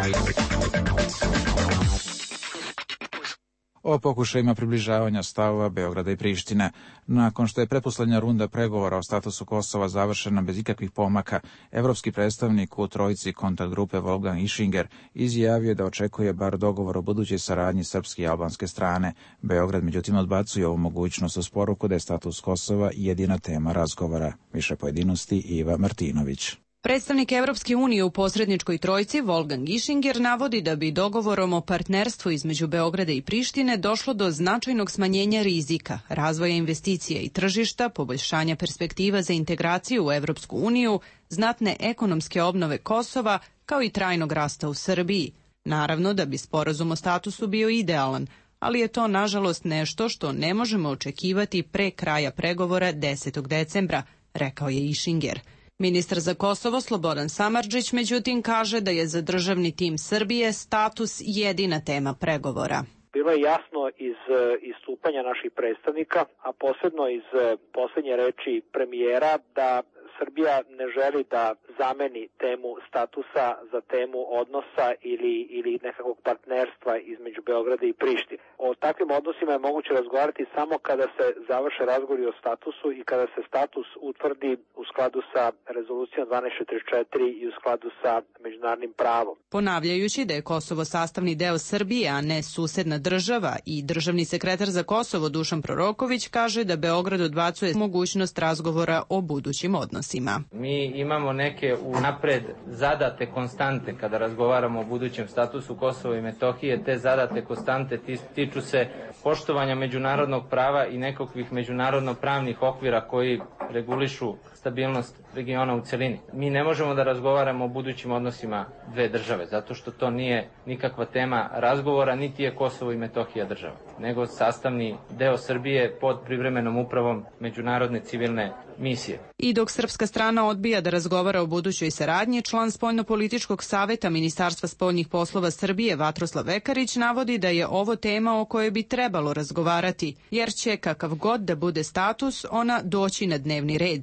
O pokušajima približavanja stavova Beograda i Prištine. Nakon što je pretposlednja runda pregovora o statusu Kosova završena bez ikakvih pomaka, evropski predstavnik u trojici kontakt grupe Wolfgang Ischinger izjavio da očekuje bar dogovor o budućoj saradnji srpske i albanske strane. Beograd međutim odbacuje ovu mogućnost uz poruku da je status Kosova jedina tema razgovora. Više pojedinosti Iva Martinović. Predstavnik Evropske unije u posredničkoj trojci Wolfgang Ischinger navodi da bi dogovorom o partnerstvu između Beograda i Prištine došlo do značajnog smanjenja rizika, razvoja investicija i tržišta, poboljšanja perspektiva za integraciju u Evropsku uniju, znatne ekonomske obnove Kosova, kao i trajnog rasta u Srbiji. Naravno da bi sporazum o statusu bio idealan, ali je to nažalost nešto što ne možemo očekivati pre kraja pregovora 10. decembra, rekao je Ischinger. Ministar za Kosovo Slobodan Samardžić međutim kaže da je za državni tim Srbije status jedina tema pregovora. Bilo je jasno iz istupanja naših predstavnika, a posebno iz posljednje reči premijera, da Srbija ne želi da zameni temu statusa za temu odnosa ili nekakvog partnerstva između Beograda i Prištine. O takvim odnosima je moguće razgovarati samo kada se završe razgovori o statusu i kada se status utvrdi u skladu sa rezolucijom 1244 i u skladu sa međunarodnim pravom. Ponavljajući da je Kosovo sastavni deo Srbije, a ne susedna država, i državni sekretar za Kosovo Dušan Proroković kaže da Beograd odbacuje mogućnost razgovora o budućim odnosima. Mi imamo neke unapred zadate konstante kada razgovaramo o budućem statusu Kosova i Metohije. Te zadate konstante tiču se poštovanja međunarodnog prava i nekakvih međunarodno-pravnih okvira koji regulišu stabilnost regiona u celini. Mi ne možemo da razgovaramo o budućim odnosima dve države, zato što to nije nikakva tema razgovora, niti je Kosovo i Metohija država, nego sastavni deo Srbije pod privremenom upravom međunarodne civilne misije. I dok srpska strana odbija da razgovara o budućoj saradnji, član Spoljnopolitičkog saveta Ministarstva spoljnih poslova Srbije Vatroslav Vekarić navodi da je ovo tema o kojoj bi trebalo razgovarati, jer će kakav god da bude status ona doći na dnevni red.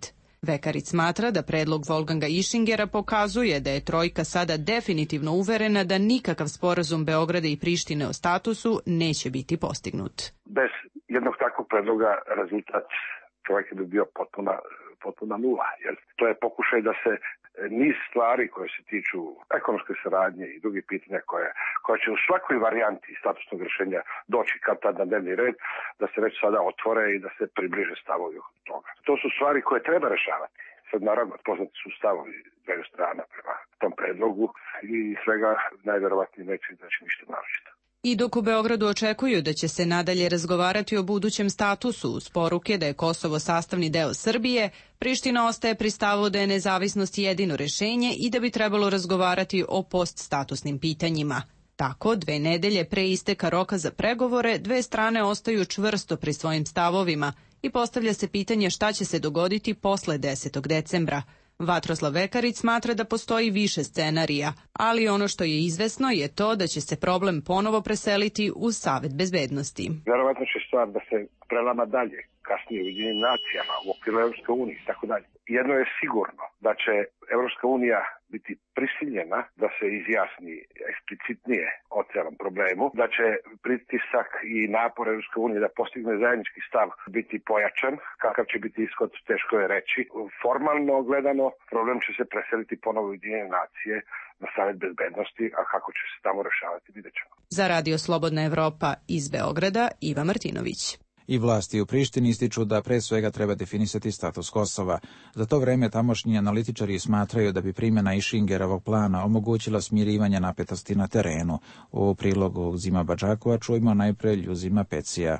Vekarić smatra da predlog Wolfganga Ischingera pokazuje da je trojka sada definitivno uverena da nikakav sporazum Beograda i Prištine o statusu neće biti postignut. Bez jednog takvog predloga rezultat trojke bi bio potpuna nula. Jer to je pokušaj da se niz stvari koje se tiču ekonomske saradnje i drugih pitanja koja će u svakoj varijanti statusnog rješenja doći kad tad na dnevni red, da se već sada otvore i da se približe stavovi oko toga. To su stvari koje treba rešavati. Sad naravno poznati su stavovi dveju strana prema tom predlogu i svega najverovatnije neće ništa naročito. I dok u Beogradu očekuju da će se nadalje razgovarati o budućem statusu uz poruke da je Kosovo sastavni deo Srbije, Priština ostaje pri stavu da je nezavisnost jedino rešenje i da bi trebalo razgovarati o poststatusnim pitanjima. Tako, 2 nedelje pre isteka roka za pregovore, dve strane ostaju čvrsto pri svojim stavovima i postavlja se pitanje šta će se dogoditi posle 10. decembra. Vatroslav Vekarić smatra da postoji više scenarija, ali ono što je izvesno je to da će se problem ponovo preseliti u Savet bezbednosti. Verovatno će stvar da se prelama dalje, kasnije u Ujedinjenim nacijama, u okviru Evropske unije i tako dalje. Jedno je sigurno da će Evropska unija biti prisiljena da se izjasni eksplicitnije o celom problemu, da će pritisak i napor Evropske unije da postigne zajednički stav biti pojačan, kakav će biti ishod teško je reći. Formalno gledano problem će se preseliti ponovo u Ujedinjene nacije na Savet bezbednosti, a kako će se tamo rešavati vidjet ćemo. Za Radio Slobodna Evropa iz Beograda, Iva Martinović. I vlasti u Prištini ističu da pre svega treba definisati status Kosova. Za to vreme tamošnji analitičari smatraju da bi primjena Ischingerovog plana omogućila smirivanje napetosti na terenu. U prilogu Zima Badžakova čujemo najpre Ljuzima Pecija.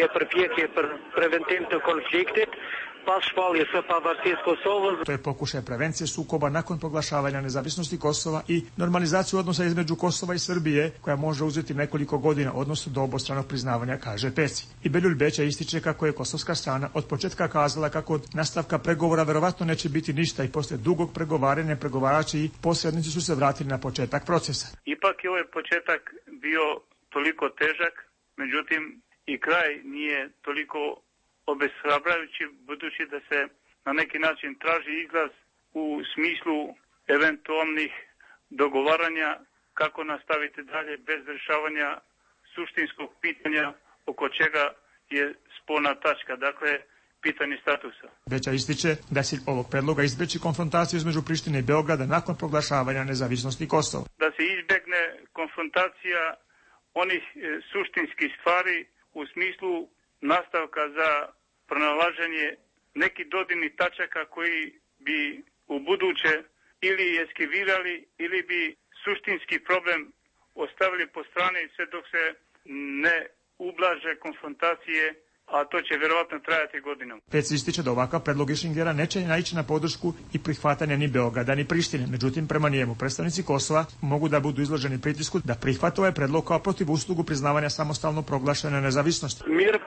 To je pokušaj prevencije sukoba nakon proglašavanja nezavisnosti Kosova i normalizaciju odnosa između Kosova i Srbije, koja može uzeti nekoliko godina, odnosno do obostranog priznavanja, kaže Peci. I Beljulj Beća ističe kako je kosovska strana od početka kazala kako od nastavka pregovora verovatno neće biti ništa i posle dugog pregovaranja pregovarači i posrednici su se vratili na početak procesa. Ipak je ovaj početak bio toliko težak, međutim i kraj nije toliko obeshrabrajući, budući da se na neki način traži izlaz u smislu eventualnih dogovaranja kako nastaviti dalje bez rješavanja suštinskog pitanja oko čega je sporna tačka, dakle pitanje statusa. Beća ističe da je cilj ovog predloga izbeći konfrontaciju između Prištine i Beograda nakon proglašavanja nezavisnosti Kosova. Da se izbegne konfrontacija onih suštinskih stvari u smislu nastavka za pronalaženje nekih dodirnih tačaka koji bi u buduće ili eskivirali ili bi suštinski problem ostavili po strani sve dok se ne ublaže konfrontacije, a to će vjerovatno trajati godinom. Peci ističe da ovakav predlog Ischingera neće naići na podršku i prihvatanje ni Beograda ni Prištine. Međutim, prema njemu predstavnici Kosova mogu da budu izloženi pritisku da prihvate ovaj predlog kao protiv uslugu priznavanja samostalno proglašene nezavisnosti.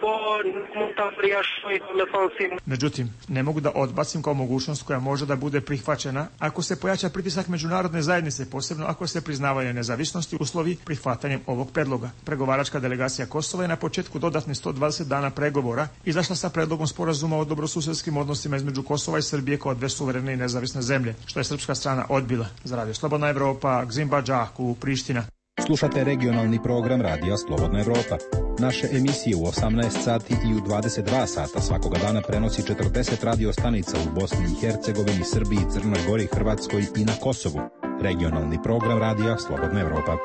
Međutim, ne mogu da odbacim kao mogućnost koja može da bude prihvaćena ako se pojača pritisak međunarodne zajednice, posebno ako se priznavanje nezavisnosti uslovi prihvatanjem ovog predloga. Pregovaračka delegacija Kosova je na početku dodatne 120 dana pregovora izašla sa predlogom sporazuma o dobrosusedskim odnosima između Kosova i Srbije kao dve suverene i nezavisne zemlje, što je srpska strana odbila. Za Radio Slobodna Evropa, Gzim Badžakov, Priština. Slušate regionalni program Radija Slobodna Evropa. Naše emisije u 18 sati i u 22 sata svakoga dana prenosi 40 radio stanica u Bosni i Hercegovini, Srbiji, Crnoj Gori, Hrvatskoj i na Kosovu. Regionalni program Radija Slobodna Evropa.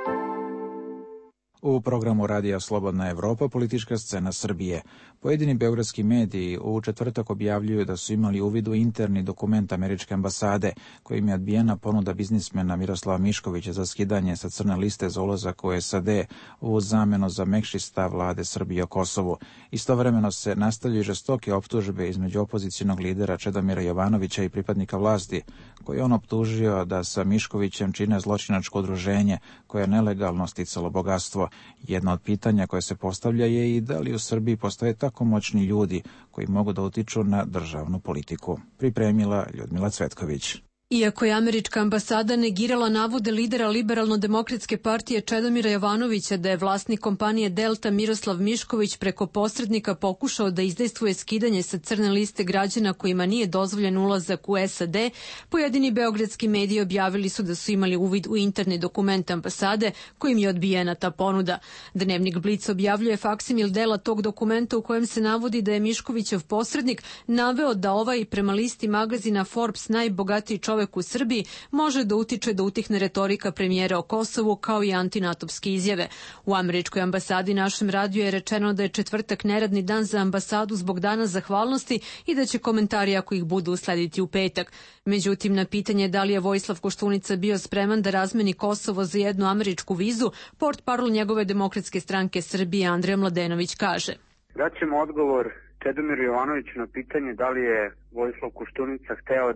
U programu Radija Slobodna Evropa politička scena Srbije. Pojedini beogradski mediji u četvrtak objavljuju da su imali uvid u interni dokument američke ambasade, kojim je odbijena ponuda biznismena Miroslava Miškovića za skidanje sa crne liste za ulazak u SAD u zamenu za mekši stav vlade Srbije o Kosovu. Istovremeno se nastavljaju žestoke optužbe između opozicionog lidera Čedomira Jovanovića i pripadnika vlasti, koji on optužio da sa Miškovićem čine zločinačko udruženje koje je nelegalno sticalo bogatstvo. Jedno od pitanja koje se postavlja je i da li u Srbiji postoje tako moćni ljudi koji mogu da utiču na državnu politiku. Pripremila Ljudmila Cvetković. Iako je američka ambasada negirala navode lidera Liberalno-demokratske partije Čedomira Jovanovića da je vlasnik kompanije Delta Miroslav Mišković preko posrednika pokušao da izdejstvuje skidanje sa crne liste građana kojima nije dozvoljen ulazak u SAD, pojedini beogradski mediji objavili su da su imali uvid u interni dokument ambasade kojim je odbijena ta ponuda. Dnevnik Blic objavljuje faksimil dela tog dokumenta u kojem se navodi da je Miškovićev posrednik naveo da ovaj prema listi magazina Forbes najbogatiji čovek u Srbiji može da utiče da utihne retorika premijera o Kosovu kao i antinatovske izjave. U američkoj ambasadi našem radiju je rečeno da je četvrtak neradni dan za ambasadu zbog dana zahvalnosti i da će komentari ako ih budu uslediti u petak. Međutim, na pitanje da li je Vojislav Koštunica bio spreman da razmeni Kosovo za jednu američku vizu, portparol njegove Demokratske stranke Srbije Andrija Mladenović kaže: Daćemo odgovor Čedomiru Jovanoviću na pitanje da li je Vojislav Koštunica hteo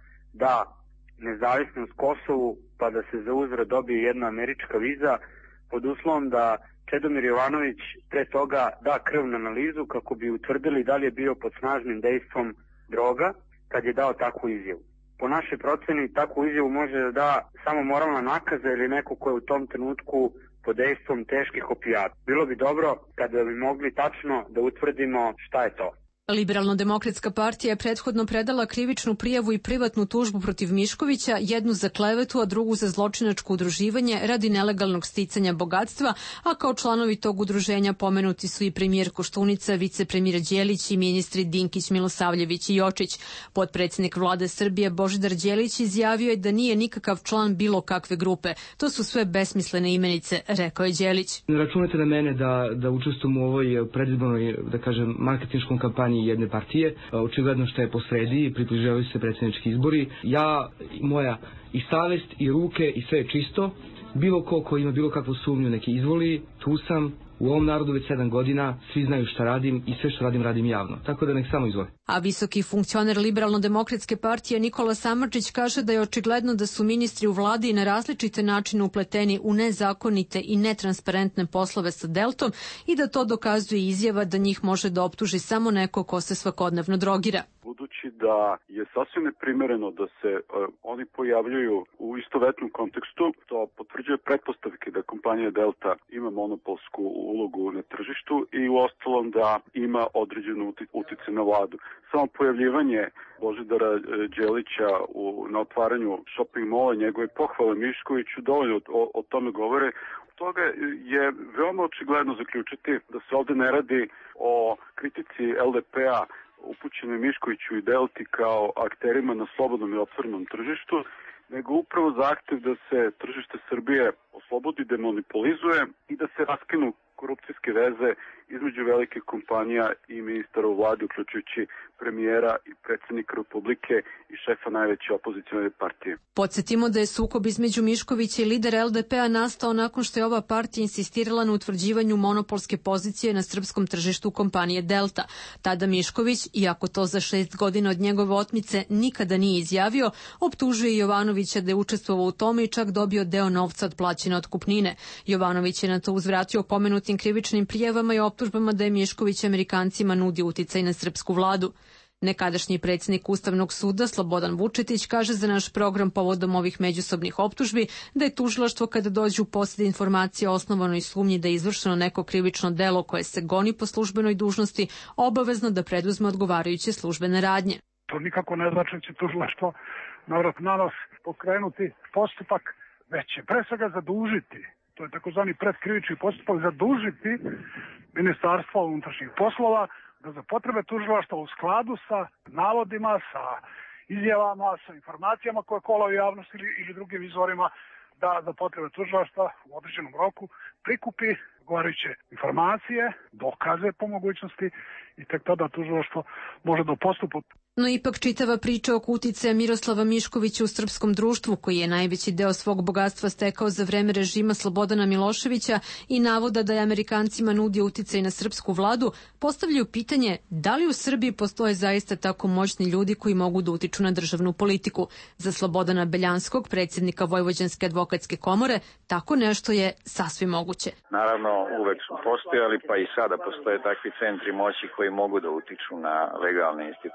da nezavisnost Kosovu pa da se za uzvrat dobije jedna američka viza pod uslovom da Čedomir Jovanović pre toga da krvnu analizu kako bi utvrdili da li je bio pod snažnim dejstvom droga kad je dao takvu izjavu. Po našoj proceni takvu izjavu može da da samo moralna nakaza ili neko ko je u tom trenutku pod dejstvom teških opijata. Bilo bi dobro kada bi mogli tačno da utvrdimo šta je to. Liberalno-demokratska partija je prethodno predala krivičnu prijavu i privatnu tužbu protiv Miškovića, jednu za klevetu, a drugu za zločinačko udruživanje radi nelegalnog sticanja bogatstva, a kao članovi tog udruženja pomenuti su i premijer Koštunica, vicepremjer Đelić i ministri Dinkić, Milosavljević i Jočić. Potpredsjednik vlade Srbije Božidar Đelić izjavio je da nije nikakav član bilo kakve grupe. To su sve besmislene imenice, rekao je Đelić. Ne računate na mene da učestvujem u ovoj predizbornoj, da kažem, marketinškom kampanji jedne partije. Očigledno što je posredi, približavaju se predsjednički izbori. Ja, moja i savest i ruke i sve je čisto. Bilo ko ima bilo kakvu sumnju neki izvoli, tu sam. U ovom narodu već 7 godina, svi znaju šta radim i sve što radim javno. Tako da nek samo izvoli. A visoki funkcioner Liberalno-demokratske partije Nikola Samardžić kaže da je očigledno da su ministri u vladi na različite načine upleteni u nezakonite i netransparentne poslove sa Deltom i da to dokazuje izjava da njih može da optuži samo neko ko se svakodnevno drogira. Budući da je sasvim neprimereno da se oni pojavljuju u istovetnom kontekstu, to potvrđuje pretpostavke da kompanija Delta ima monopolsku ulogu na tržištu i uostalom da ima određenu uticaj na vladu. Samo pojavljivanje Božidara Đelića na otvaranju shopping mola, njegove pohvale Miškoviću dovoljno o tome govore. Toga je veoma očigledno zaključiti da se ovde ne radi o kritici LDP-a upućenoj Miškoviću i Delti kao akterima na slobodnom i otvorenom tržištu, nego upravo zahtev da se tržište Srbije oslobodi, demonopolizuje i da se raskinu korupcijske veze između velikih kompanija i ministara u vladi, uključujući premijera i predsjednika Republike i šefa najveće opozicione partije. Podsjetimo da je sukob između Miškovića i lidera LDP-a nastao nakon što je ova partija insistirala na utvrđivanju monopolske pozicije na srpskom tržištu kompanije Delta. Tada Mišković, iako to za 6 godina od njegove otmice nikada nije izjavio, optužuje Jovanovića da je učestvovao u tome i čak dobio deo novca od plaćene otkupnine. Jovanović je na to uzvratio pomenutim krivičnim prijavama i optužbama da je Mišković Amerikancima nudio uticaj na srpsku vladu. Nekadašnji predsjednik Ustavnog suda Slobodan Vučetić kaže za naš program povodom ovih međusobnih optužbi da je tužilaštvo kada dođu u posjed informacije o osnovanoj sumnji da je izvršeno neko krivično delo koje se goni po službenoj dužnosti obavezno da preduzme odgovarajuće službene radnje. To nikako ne znači da će tužilaštvo navrat na nos pokrenuti postupak, već će pre svega zadužiti, to je takozvani predkrivični postupak, zadužiti Ministarstvo unutrašnjih poslova da za potrebe tužilaštva u skladu sa navodima, sa izjavama, sa informacijama koje kolaju u javnosti ili drugim izvorima, da za potrebe tužilaštva u određenom roku prikupi odgovarajuće informacije, dokaze po mogućnosti i tek tada tužilaštvo može da postupa. No ipak čitava priča oko uticaja Miroslava Miškovića u srpskom društvu, koji je najveći deo svog bogatstva stekao za vreme režima Slobodana Miloševića i navoda da je Amerikancima nudio uticaj na srpsku vladu, postavljaju pitanje da li u Srbiji postoje zaista tako moćni ljudi koji mogu da utiču na državnu politiku. Za Slobodana Beljanskog, predsjednika Vojvođanske advokatske komore, tako nešto je sasvim moguće. Naravno, uvek su postojali, pa i sada postoje takvi centri moći koji mogu da utiču na legalne institucije.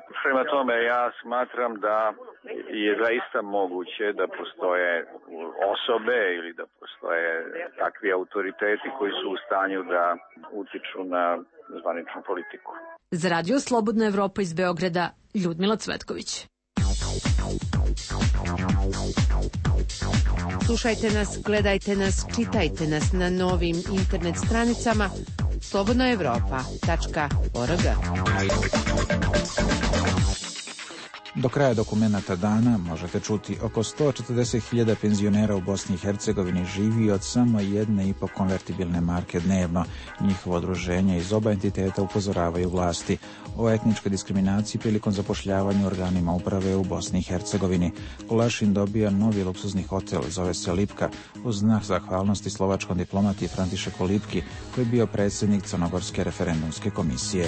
Prema tome, ja smatram da je zaista moguće da postoje osobe ili da postoje takvi autoriteti koji su u stanju da utiču na zvaničnu politiku. Za Radio Slobodna Evropa iz Beograda, Ljudmila Cvetković. Slušajte nas, gledajte nas, čitajte nas na novim internet stranicama slobodnaevropa.org. Do kraja dokumenata dana možete čuti oko 140.000 penzionera u Bosni i Hercegovini živi od samo 1,5 konvertibilne marke dnevno. Njihovo udruženje iz oba entiteta upozoravaju vlasti o etničkoj diskriminaciji prilikom zapošljavanja u organima uprave u Bosni i Hercegovini. Kulašin dobija novi luksuzni hotel, zove se Lipka, uz znak zahvalnosti slovačkom diplomati Františeku Lipki, koji je bio predsjednik Crnogorske referendumske komisije.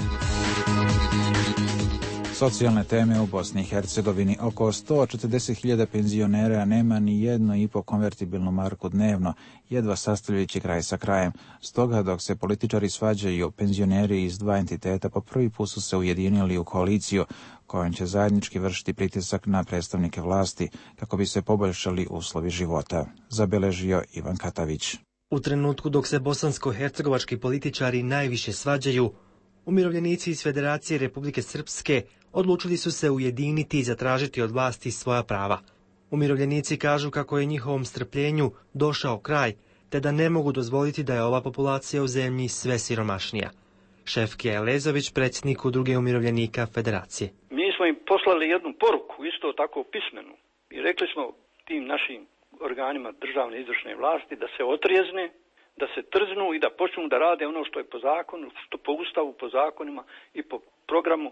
Socijalne teme u Bosni i Hercegovini. Oko 140.000 penzionera nema ni 1,5 konvertibilnu marku dnevno, jedva sastavljajući kraj sa krajem. Stoga, dok se političari svađaju, penzioneri iz dva entiteta po prvi put su se ujedinili u koaliciju kojom će zajednički vršiti pritisak na predstavnike vlasti kako bi se poboljšali uslovi života, zabeležio Ivan Katavić. U trenutku dok se bosansko-hercegovački političari najviše svađaju, umirovljenici iz Federacije Republike Srpske odlučili su se ujediniti i zatražiti od vlasti svoja prava. Umirovljenici kažu kako je njihovom strpljenju došao kraj, te da ne mogu dozvoliti da je ova populacija u zemlji sve siromašnija. Šefkija Elezović, predsjednik Udruge umirovljenika Federacije. Mi smo im poslali jednu poruku, isto tako pismenu, i rekli smo tim našim organima državne izvršne vlasti da se otrijezne, da se trznu i da počnu da rade ono što je po zakonu, što po ustavu, po zakonima i po programu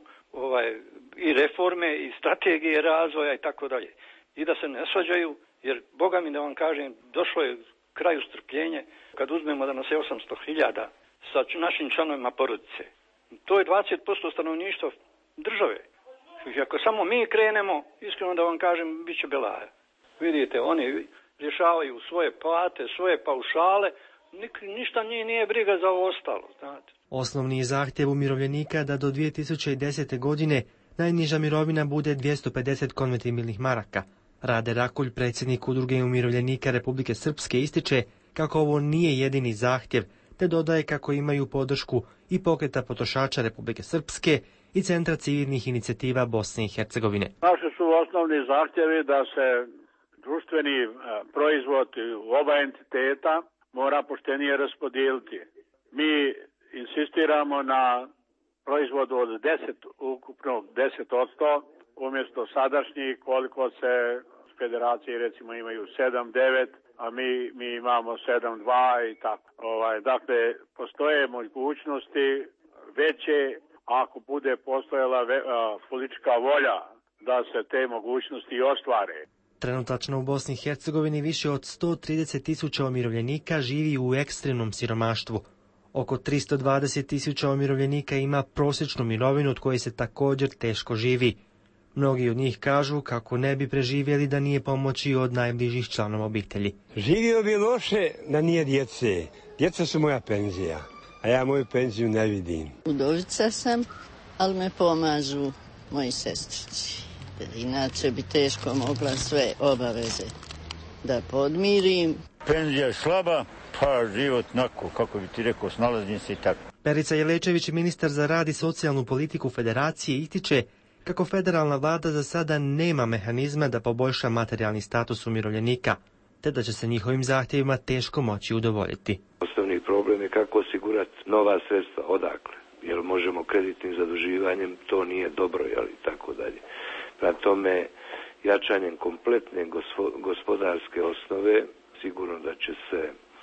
i reforme i strategije razvoja i tako dalje. I da se ne svađaju, jer Boga mi da vam kažem, došlo je kraju strpljenje kad uzmemo da nas je 800.000 sa našim članovima porodice. To je 20% stanovništva države. I ako samo mi krenemo, iskreno da vam kažem, bit će belaja. Vidite, oni rješavaju svoje plate, svoje paušale, ništa njih nije briga za ovo ostalo, znate. Osnovni zahtjev umirovljenika da do 2010. godine najniža mirovina bude 250 konvertibilnih maraka. Rade Rakulj, predsjednik Udruge umirovljenika Republike Srpske, ističe kako ovo nije jedini zahtjev, te dodaje kako imaju podršku i Pokreta potrošača Republike Srpske i Centra civilnih inicijativa Bosne i Hercegovine. Naši su osnovni zahtjevi da se društveni proizvod u oba entiteta mora poštenije raspodijeliti. Mi insistiramo na proizvodu od 10, ukupno 10%, umjesto sadašnjih koliko se federacije recimo imaju 7-9, a mi imamo 7-2 i tako. Dakle, postoje mogućnosti veće ako bude postojala politička volja da se te mogućnosti ostvare. Trenutačno u Bosni i Hercegovini više od 130.000 umirovljenika živi u ekstremnom siromaštvu. Oko 320.000 umirovljenika ima prosječnu mirovinu od koje se također teško živi. Mnogi od njih kažu kako ne bi preživjeli da nije pomoći od najbližih članova obitelji. Živio bi loše da nije djece. Djeca su moja penzija, a ja moju penziju ne vidim. Udovica sam, ali me pomažu moji sestrići. Inače bi teško mogla sve obaveze da podmirim. Penzija je slaba, pa život nako, kako bi ti rekao, snalazim se i tako. Perica Jelečević, ministar za rad i socijalnu politiku Federacije, ističe kako federalna vlada za sada nema mehanizma da poboljša materijalni status umirovljenika, te da će se njihovim zahtjevima teško moći udovoljiti. Osnovni problem je kako osigurati nova sredstva, odakle, jer možemo kreditnim zaduživanjem, to nije dobro, i tako dalje. Na tome, jačanjem kompletne gospodarske osnove, sigurno da će se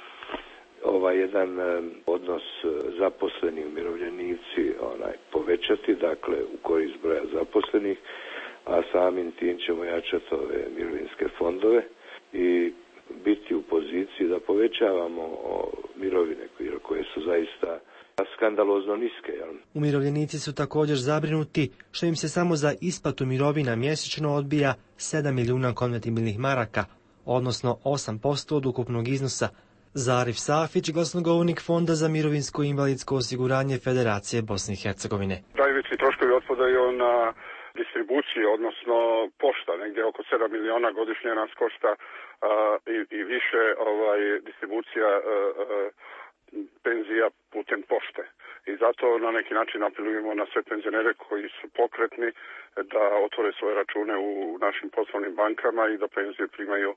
jedan odnos zaposleni umirovljenici povećati, dakle u korist broja zaposlenih, a samim tim ćemo jačati ove mirovinske fondove i biti u poziciji da povećavamo mirovine koje su zaista skandalozno niske. Umirovljenici su također zabrinuti što im se samo za isplatu mirovina mjesečno odbija 7 milijuna konvertibilnih maraka, odnosno 8% od ukupnog iznosa. Zarif Safić, glasnogovornik Fonda za mirovinsko i invalidsko osiguranje Federacije Bosne i Hercegovine. Da je već svi troškovi otpadaju na distribuciji, odnosno pošta, negdje oko 7 miliona godišnje nas košta i više distribucija penzija putem pošte. I zato na neki način apelujemo na sve penzionere koji su pokretni da otvore svoje račune u našim poslovnim bankama i da penzije primaju.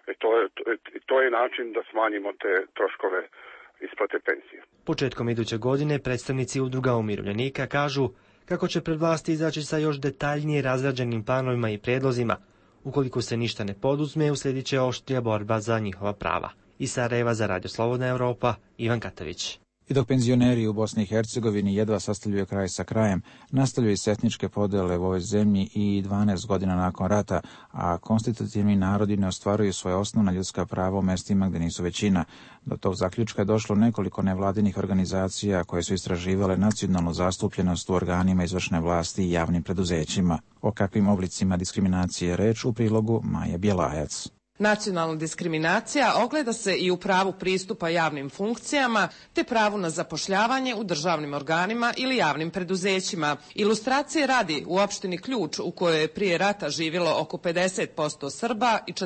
To je način da smanjimo te troškove isplate penzije. Početkom iduće godine predstavnici udruga umirovljenika kažu kako će pred vlasti izaći sa još detaljnije razrađenim planovima i prijedlozima. Ukoliko se ništa ne poduzme, uslijedit će oštrija borba za njihova prava. Iz Sarajeva za Radio Slobodna Evropa, Ivan Katavić. I dok penzioneri u Bosni i Hercegovini jedva sastavljaju kraj sa krajem, nastavljaju i etničke podele u ovoj zemlji i 12 godina nakon rata, a konstitutivni narodi ne ostvaruju svoje osnovna ljudska prava u mestima gdje nisu većina. Do tog zaključka je došlo nekoliko nevladinih organizacija koje su istraživale nacionalnu zastupljenost u organima izvršne vlasti i javnim preduzećima. O kakvim oblicima diskriminacije je reč u prilogu Maje Bjelajac. Nacionalna diskriminacija ogleda se i u pravu pristupa javnim funkcijama, te pravu na zapošljavanje u državnim organima ili javnim preduzećima. Ilustracije radi, u opštini Ključ, u kojoj je prije rata živjelo oko 50% Srba i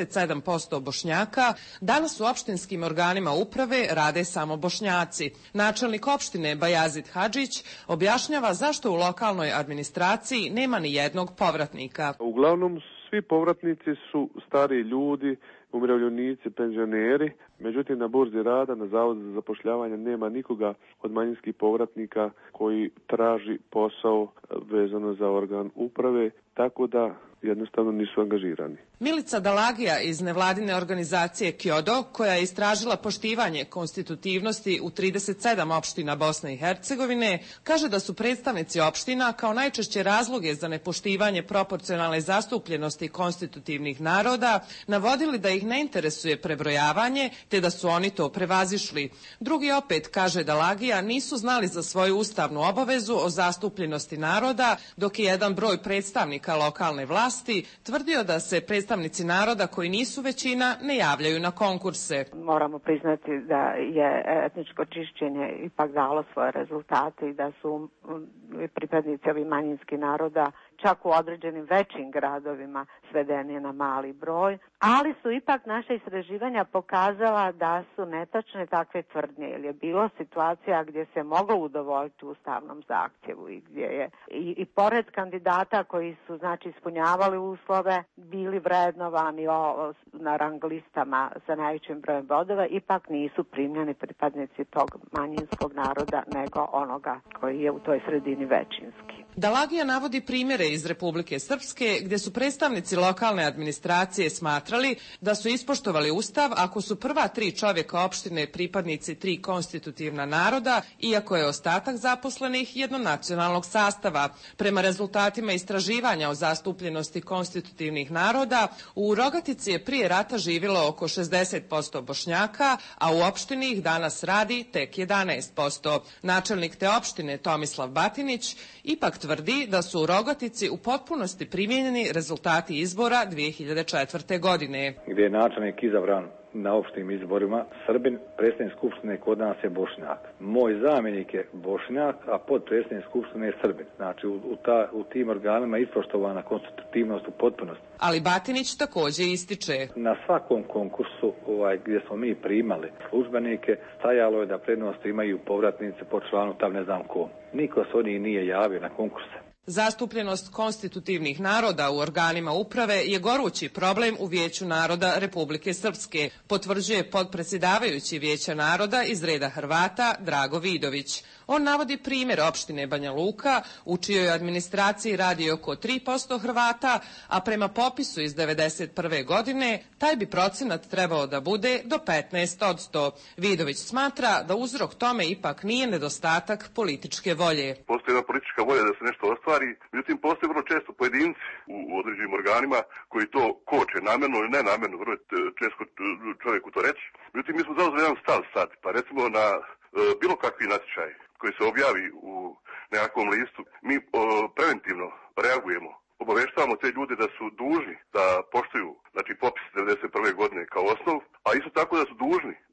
47% Bošnjaka, danas u opštinskim organima uprave rade samo Bošnjaci. Načelnik opštine Bajazid Hadžić objašnjava zašto u lokalnoj administraciji nema ni jednog povratnika. Uglavnom svi povratnici su stari ljudi, umirovljenici, penzioneri. Međutim, na burzi rada, na Zavodu za zapošljavanje nema nikoga od manjinskih povratnika koji traži posao vezano za organ uprave, tako da jednostavno nisu angažirani. Milica Dalagija iz nevladine organizacije Kjodo, koja je istražila poštivanje konstitutivnosti u 37 opština Bosne i Hercegovine, kaže da su predstavnici opština kao najčešće razloge za nepoštivanje proporcionalne zastupljenosti konstitutivnih naroda navodili da ih ne interesuje prebrojavanje, te da su oni to prevazišli. Drugi opet, kaže Dalagija, nisu znali za svoju ustavnu obavezu o zastupljenosti naroda, dok je jedan broj predstavnika lokalne vlasti tvrdio da se predstavnici naroda koji nisu većina ne javljaju na konkurse. Moramo priznati da je etničko čišćenje ipak dalo svoje rezultate i da su pripadnici ovih manjinskih naroda čak u određenim većim gradovima svedeni na mali broj, ali su ipak naše istraživanja pokazala da su netačne takve tvrdnje, jer je bilo situacija gdje se moglo udovoljiti ustavnom zahtjevu i gdje je i pored kandidata koji su ispunjavali uslove, bili vrednovani na rang listama sa najvećim brojem bodova, ipak nisu primljeni pripadnici tog manjinskog naroda nego onoga koji je u toj sredini većinski. Dalagija navodi primjere iz Republike Srpske gdje su predstavnici lokalne administracije smatrali da su ispoštovali ustav ako su prva 3 čovjeka opštine pripadnici 3 konstitutivna naroda, iako je ostatak zaposlenih jednonacionalnog sastava. Prema rezultatima istraživanja o zastupljenosti konstitutivnih naroda, u Rogatici je prije rata živjelo oko 60% Bošnjaka, a u opštini ih danas radi tek 11%. Načelnik te opštine Tomislav Batinić ipak tvrdi da su u Rogatici u potpunosti primijenjeni rezultati izbora 2004. godine. Gdje je načelnik izabran na opštim izborima Srbin, predsjednik skupštine kod nas je Bošnjak. Moj zamjenik je Bošnjak, a potpredsjednik skupštine je Srbin. Znači u tim organima je ispoštovana konstitutivnost u potpunosti. Ali Batinić također ističe. Na svakom konkursu gdje smo mi primali službenike, stajalo je da prednost imaju povratnice po članu tam ne znam ko. Niko se od njih nije javio na konkurse. Zastupljenost konstitutivnih naroda u organima uprave je gorući problem u Vijeću naroda Republike Srpske, potvrđuje potpredsjedavajući Vijeća naroda iz reda Hrvata Drago Vidović. On navodi primjer opštine Banja Luka, u čijoj administraciji radi oko 3% Hrvata, a prema popisu iz 1991. godine taj bi procenat trebao da bude do 15%. Vidović smatra da uzrok tome ipak nije nedostatak političke volje. Postoji jedna politička volja da se nešto ostvari, međutim postoje vrlo često pojedinci u određenim organima koji to koče namjerno ili nenamjerno, vrlo često čovjeku to reći. Međutim, mi smo zauzeli jedan stav sad, pa recimo na bilo kakvi natječaj koji se objavi u nekakvom listu, mi preventivno reagujemo. Obaveštavamo te ljude da su dužni da poštuju popis 1991. godine kao osnov, a isto tako da su dužni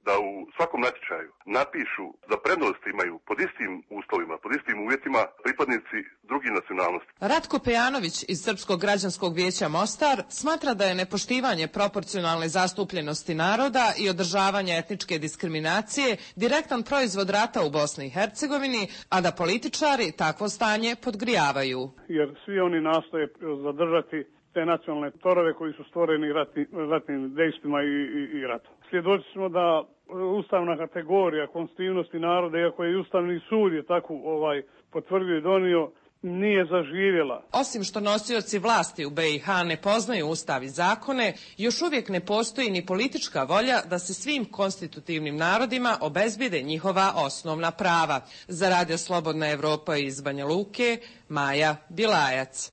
da u svakom natječaju napišu da prednost imaju pod istim uslovima, pod istim uvjetima pripadnici drugih nacionalnosti. Ratko Pejanović iz Srpskog građanskog vijeća Mostar smatra da je nepoštivanje proporcionalne zastupljenosti naroda i održavanje etničke diskriminacije direktan proizvod rata u Bosni i Hercegovini, a da političari takvo stanje podgrijavaju. Jer svi oni nastoje zadržati te nacionalne torove koji su stvoreni ratnim dejstvima i ratom. Svjedoci smo da ustavna kategorija konstitutivnosti naroda, iako je i Ustavni sud je tako potvrdio i donio, nije zaživjela. Osim što nosioci vlasti u BiH ne poznaju ustav i zakone, još uvijek ne postoji ni politička volja da se svim konstitutivnim narodima obezbijede njihova osnovna prava. Za Radio Slobodna Evropa iz Banja Luke, Maja Bilajac.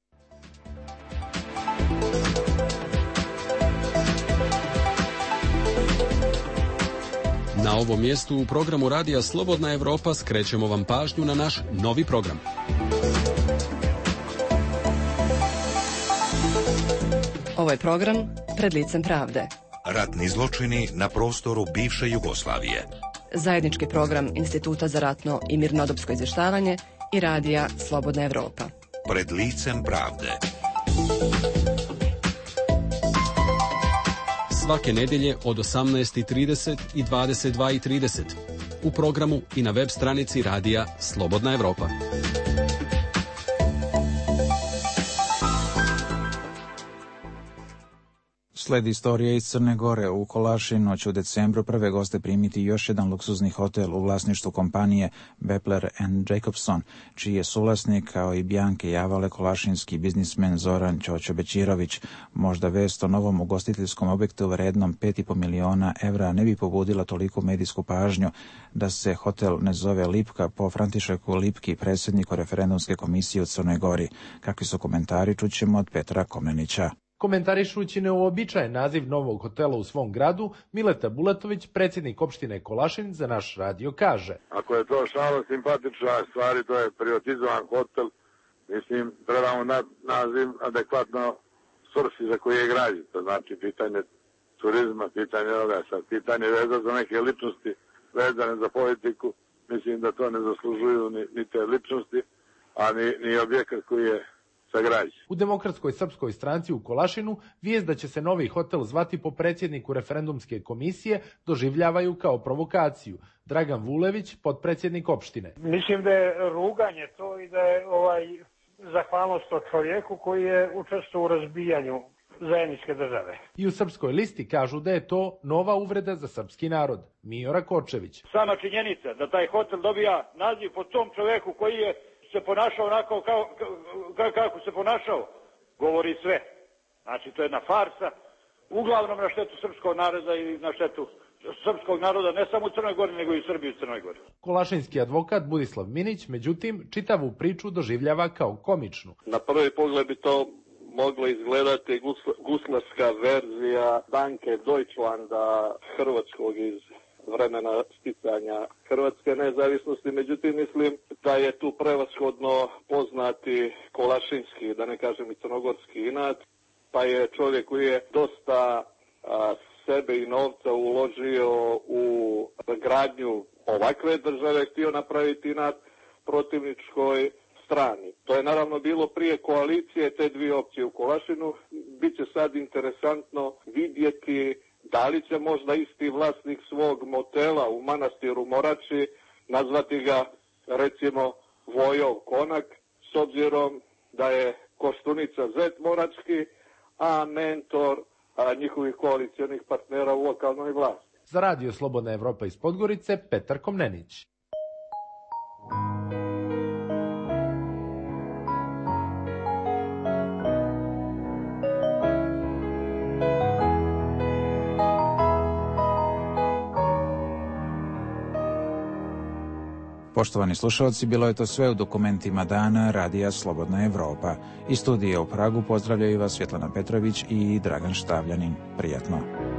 Na ovom mjestu u programu Radija Slobodna Evropa skrećemo vam pažnju na naš novi program. Ovo je program Pred licem pravde. Ratni zločini na prostoru bivše Jugoslavije. Zajednički program Instituta za ratno i mirnodopsko izvještavanje i Radija Slobodna Evropa. Pred licem pravde. Svake nedjelje od 18:30 i 22:30 u programu i na web stranici Radija Slobodna Evropa. Sledi istorija iz Crne Gore. U Kolašinu će u decembru prve goste primiti još jedan luksuzni hotel u vlasništvu kompanije Bepler & Jacobson, čiji je suvlasnik kao i Bjanke Javale kolašinski biznismen Zoran Ćoćo-Bećirović. Možda vest o novom ugostiteljskom objektu vrednom 5,5 miliona evra ne bi pobudila toliku medijsku pažnju da se hotel ne zove Lipka po Františeku Lipki, predsjedniku referendumske komisije u Crnoj Gori. Kakvi su komentari, čućemo od Petra Komnenića. Komentarišući neuobičajen naziv novog hotela u svom gradu, Mileta Bulatović, predsjednik opštine Kolašin, za naš radio kaže: Ako je to šalo simpatična stvari, to je privatizovan hotel, mislim, trebamo naziv adekvatno svrsi za koji je građen. To znači pitanje turizma, pitanje ovoga, sad pitanje veza za neke ličnosti, vezane za politiku, mislim da to ne zaslužuju ni te ličnosti, a ni objekat koji je sagrađen. U Demokratskoj srpskoj stranci u Kolašinu vijest da će se novi hotel zvati po predsjedniku referendumske komisije doživljavaju kao provokaciju. Dragan Vulević, potpredsjednik opštine. Mislim da je ruganje to i da je zahvalnost o čovjeku koji je učestvovao u razbijanju zajedničke države. I u Srpskoj listi kažu da je to nova uvreda za srpski narod. Mijo Rakočević. Sama činjenica da taj hotel dobija naziv po tom čovjeku koji je se ponašao onako kako se ponašao, govori sve. Znači, to je jedna farsa, uglavnom na štetu srpskog naroda i na štetu srpskog naroda, ne samo u Crnoj Gori, nego i u Srbiji i Crnoj Gori. Kolašinski advokat Budislav Minić, međutim, čitavu priču doživljava kao komičnu. Na prvi pogled bi to moglo izgledati guslarska verzija banke Deutschlanda hrvatskog iz vremena sticanja hrvatske nezavisnosti, međutim mislim da je tu prevashodno poznati kolašinski, da ne kažem i crnogorski inat, pa je čovjek koji je dosta sebe i novca uložio u gradnju ovakve države, htio napraviti inat protivničkoj strani. To je naravno bilo prije koalicije te dvije opcije u Kolašinu. Biće sad interesantno vidjeti da li će možda isti vlasnik svog motela u manastiru Morači nazvati ga recimo Vojov Konak, s obzirom da je Koštunica Zet Morački, a mentor njihovih koalicionih partnera u lokalnoj vlasti. Za Radio Slobodna Evropa iz Podgorice, Petar Komnenić. Poštovani slušalci, bilo je to sve u dokumentima dana Radija Slobodna Evropa. Iz studija u Pragu pozdravljaju vas Svjetlana Petrović i Dragan Štavljanin. Prijatno.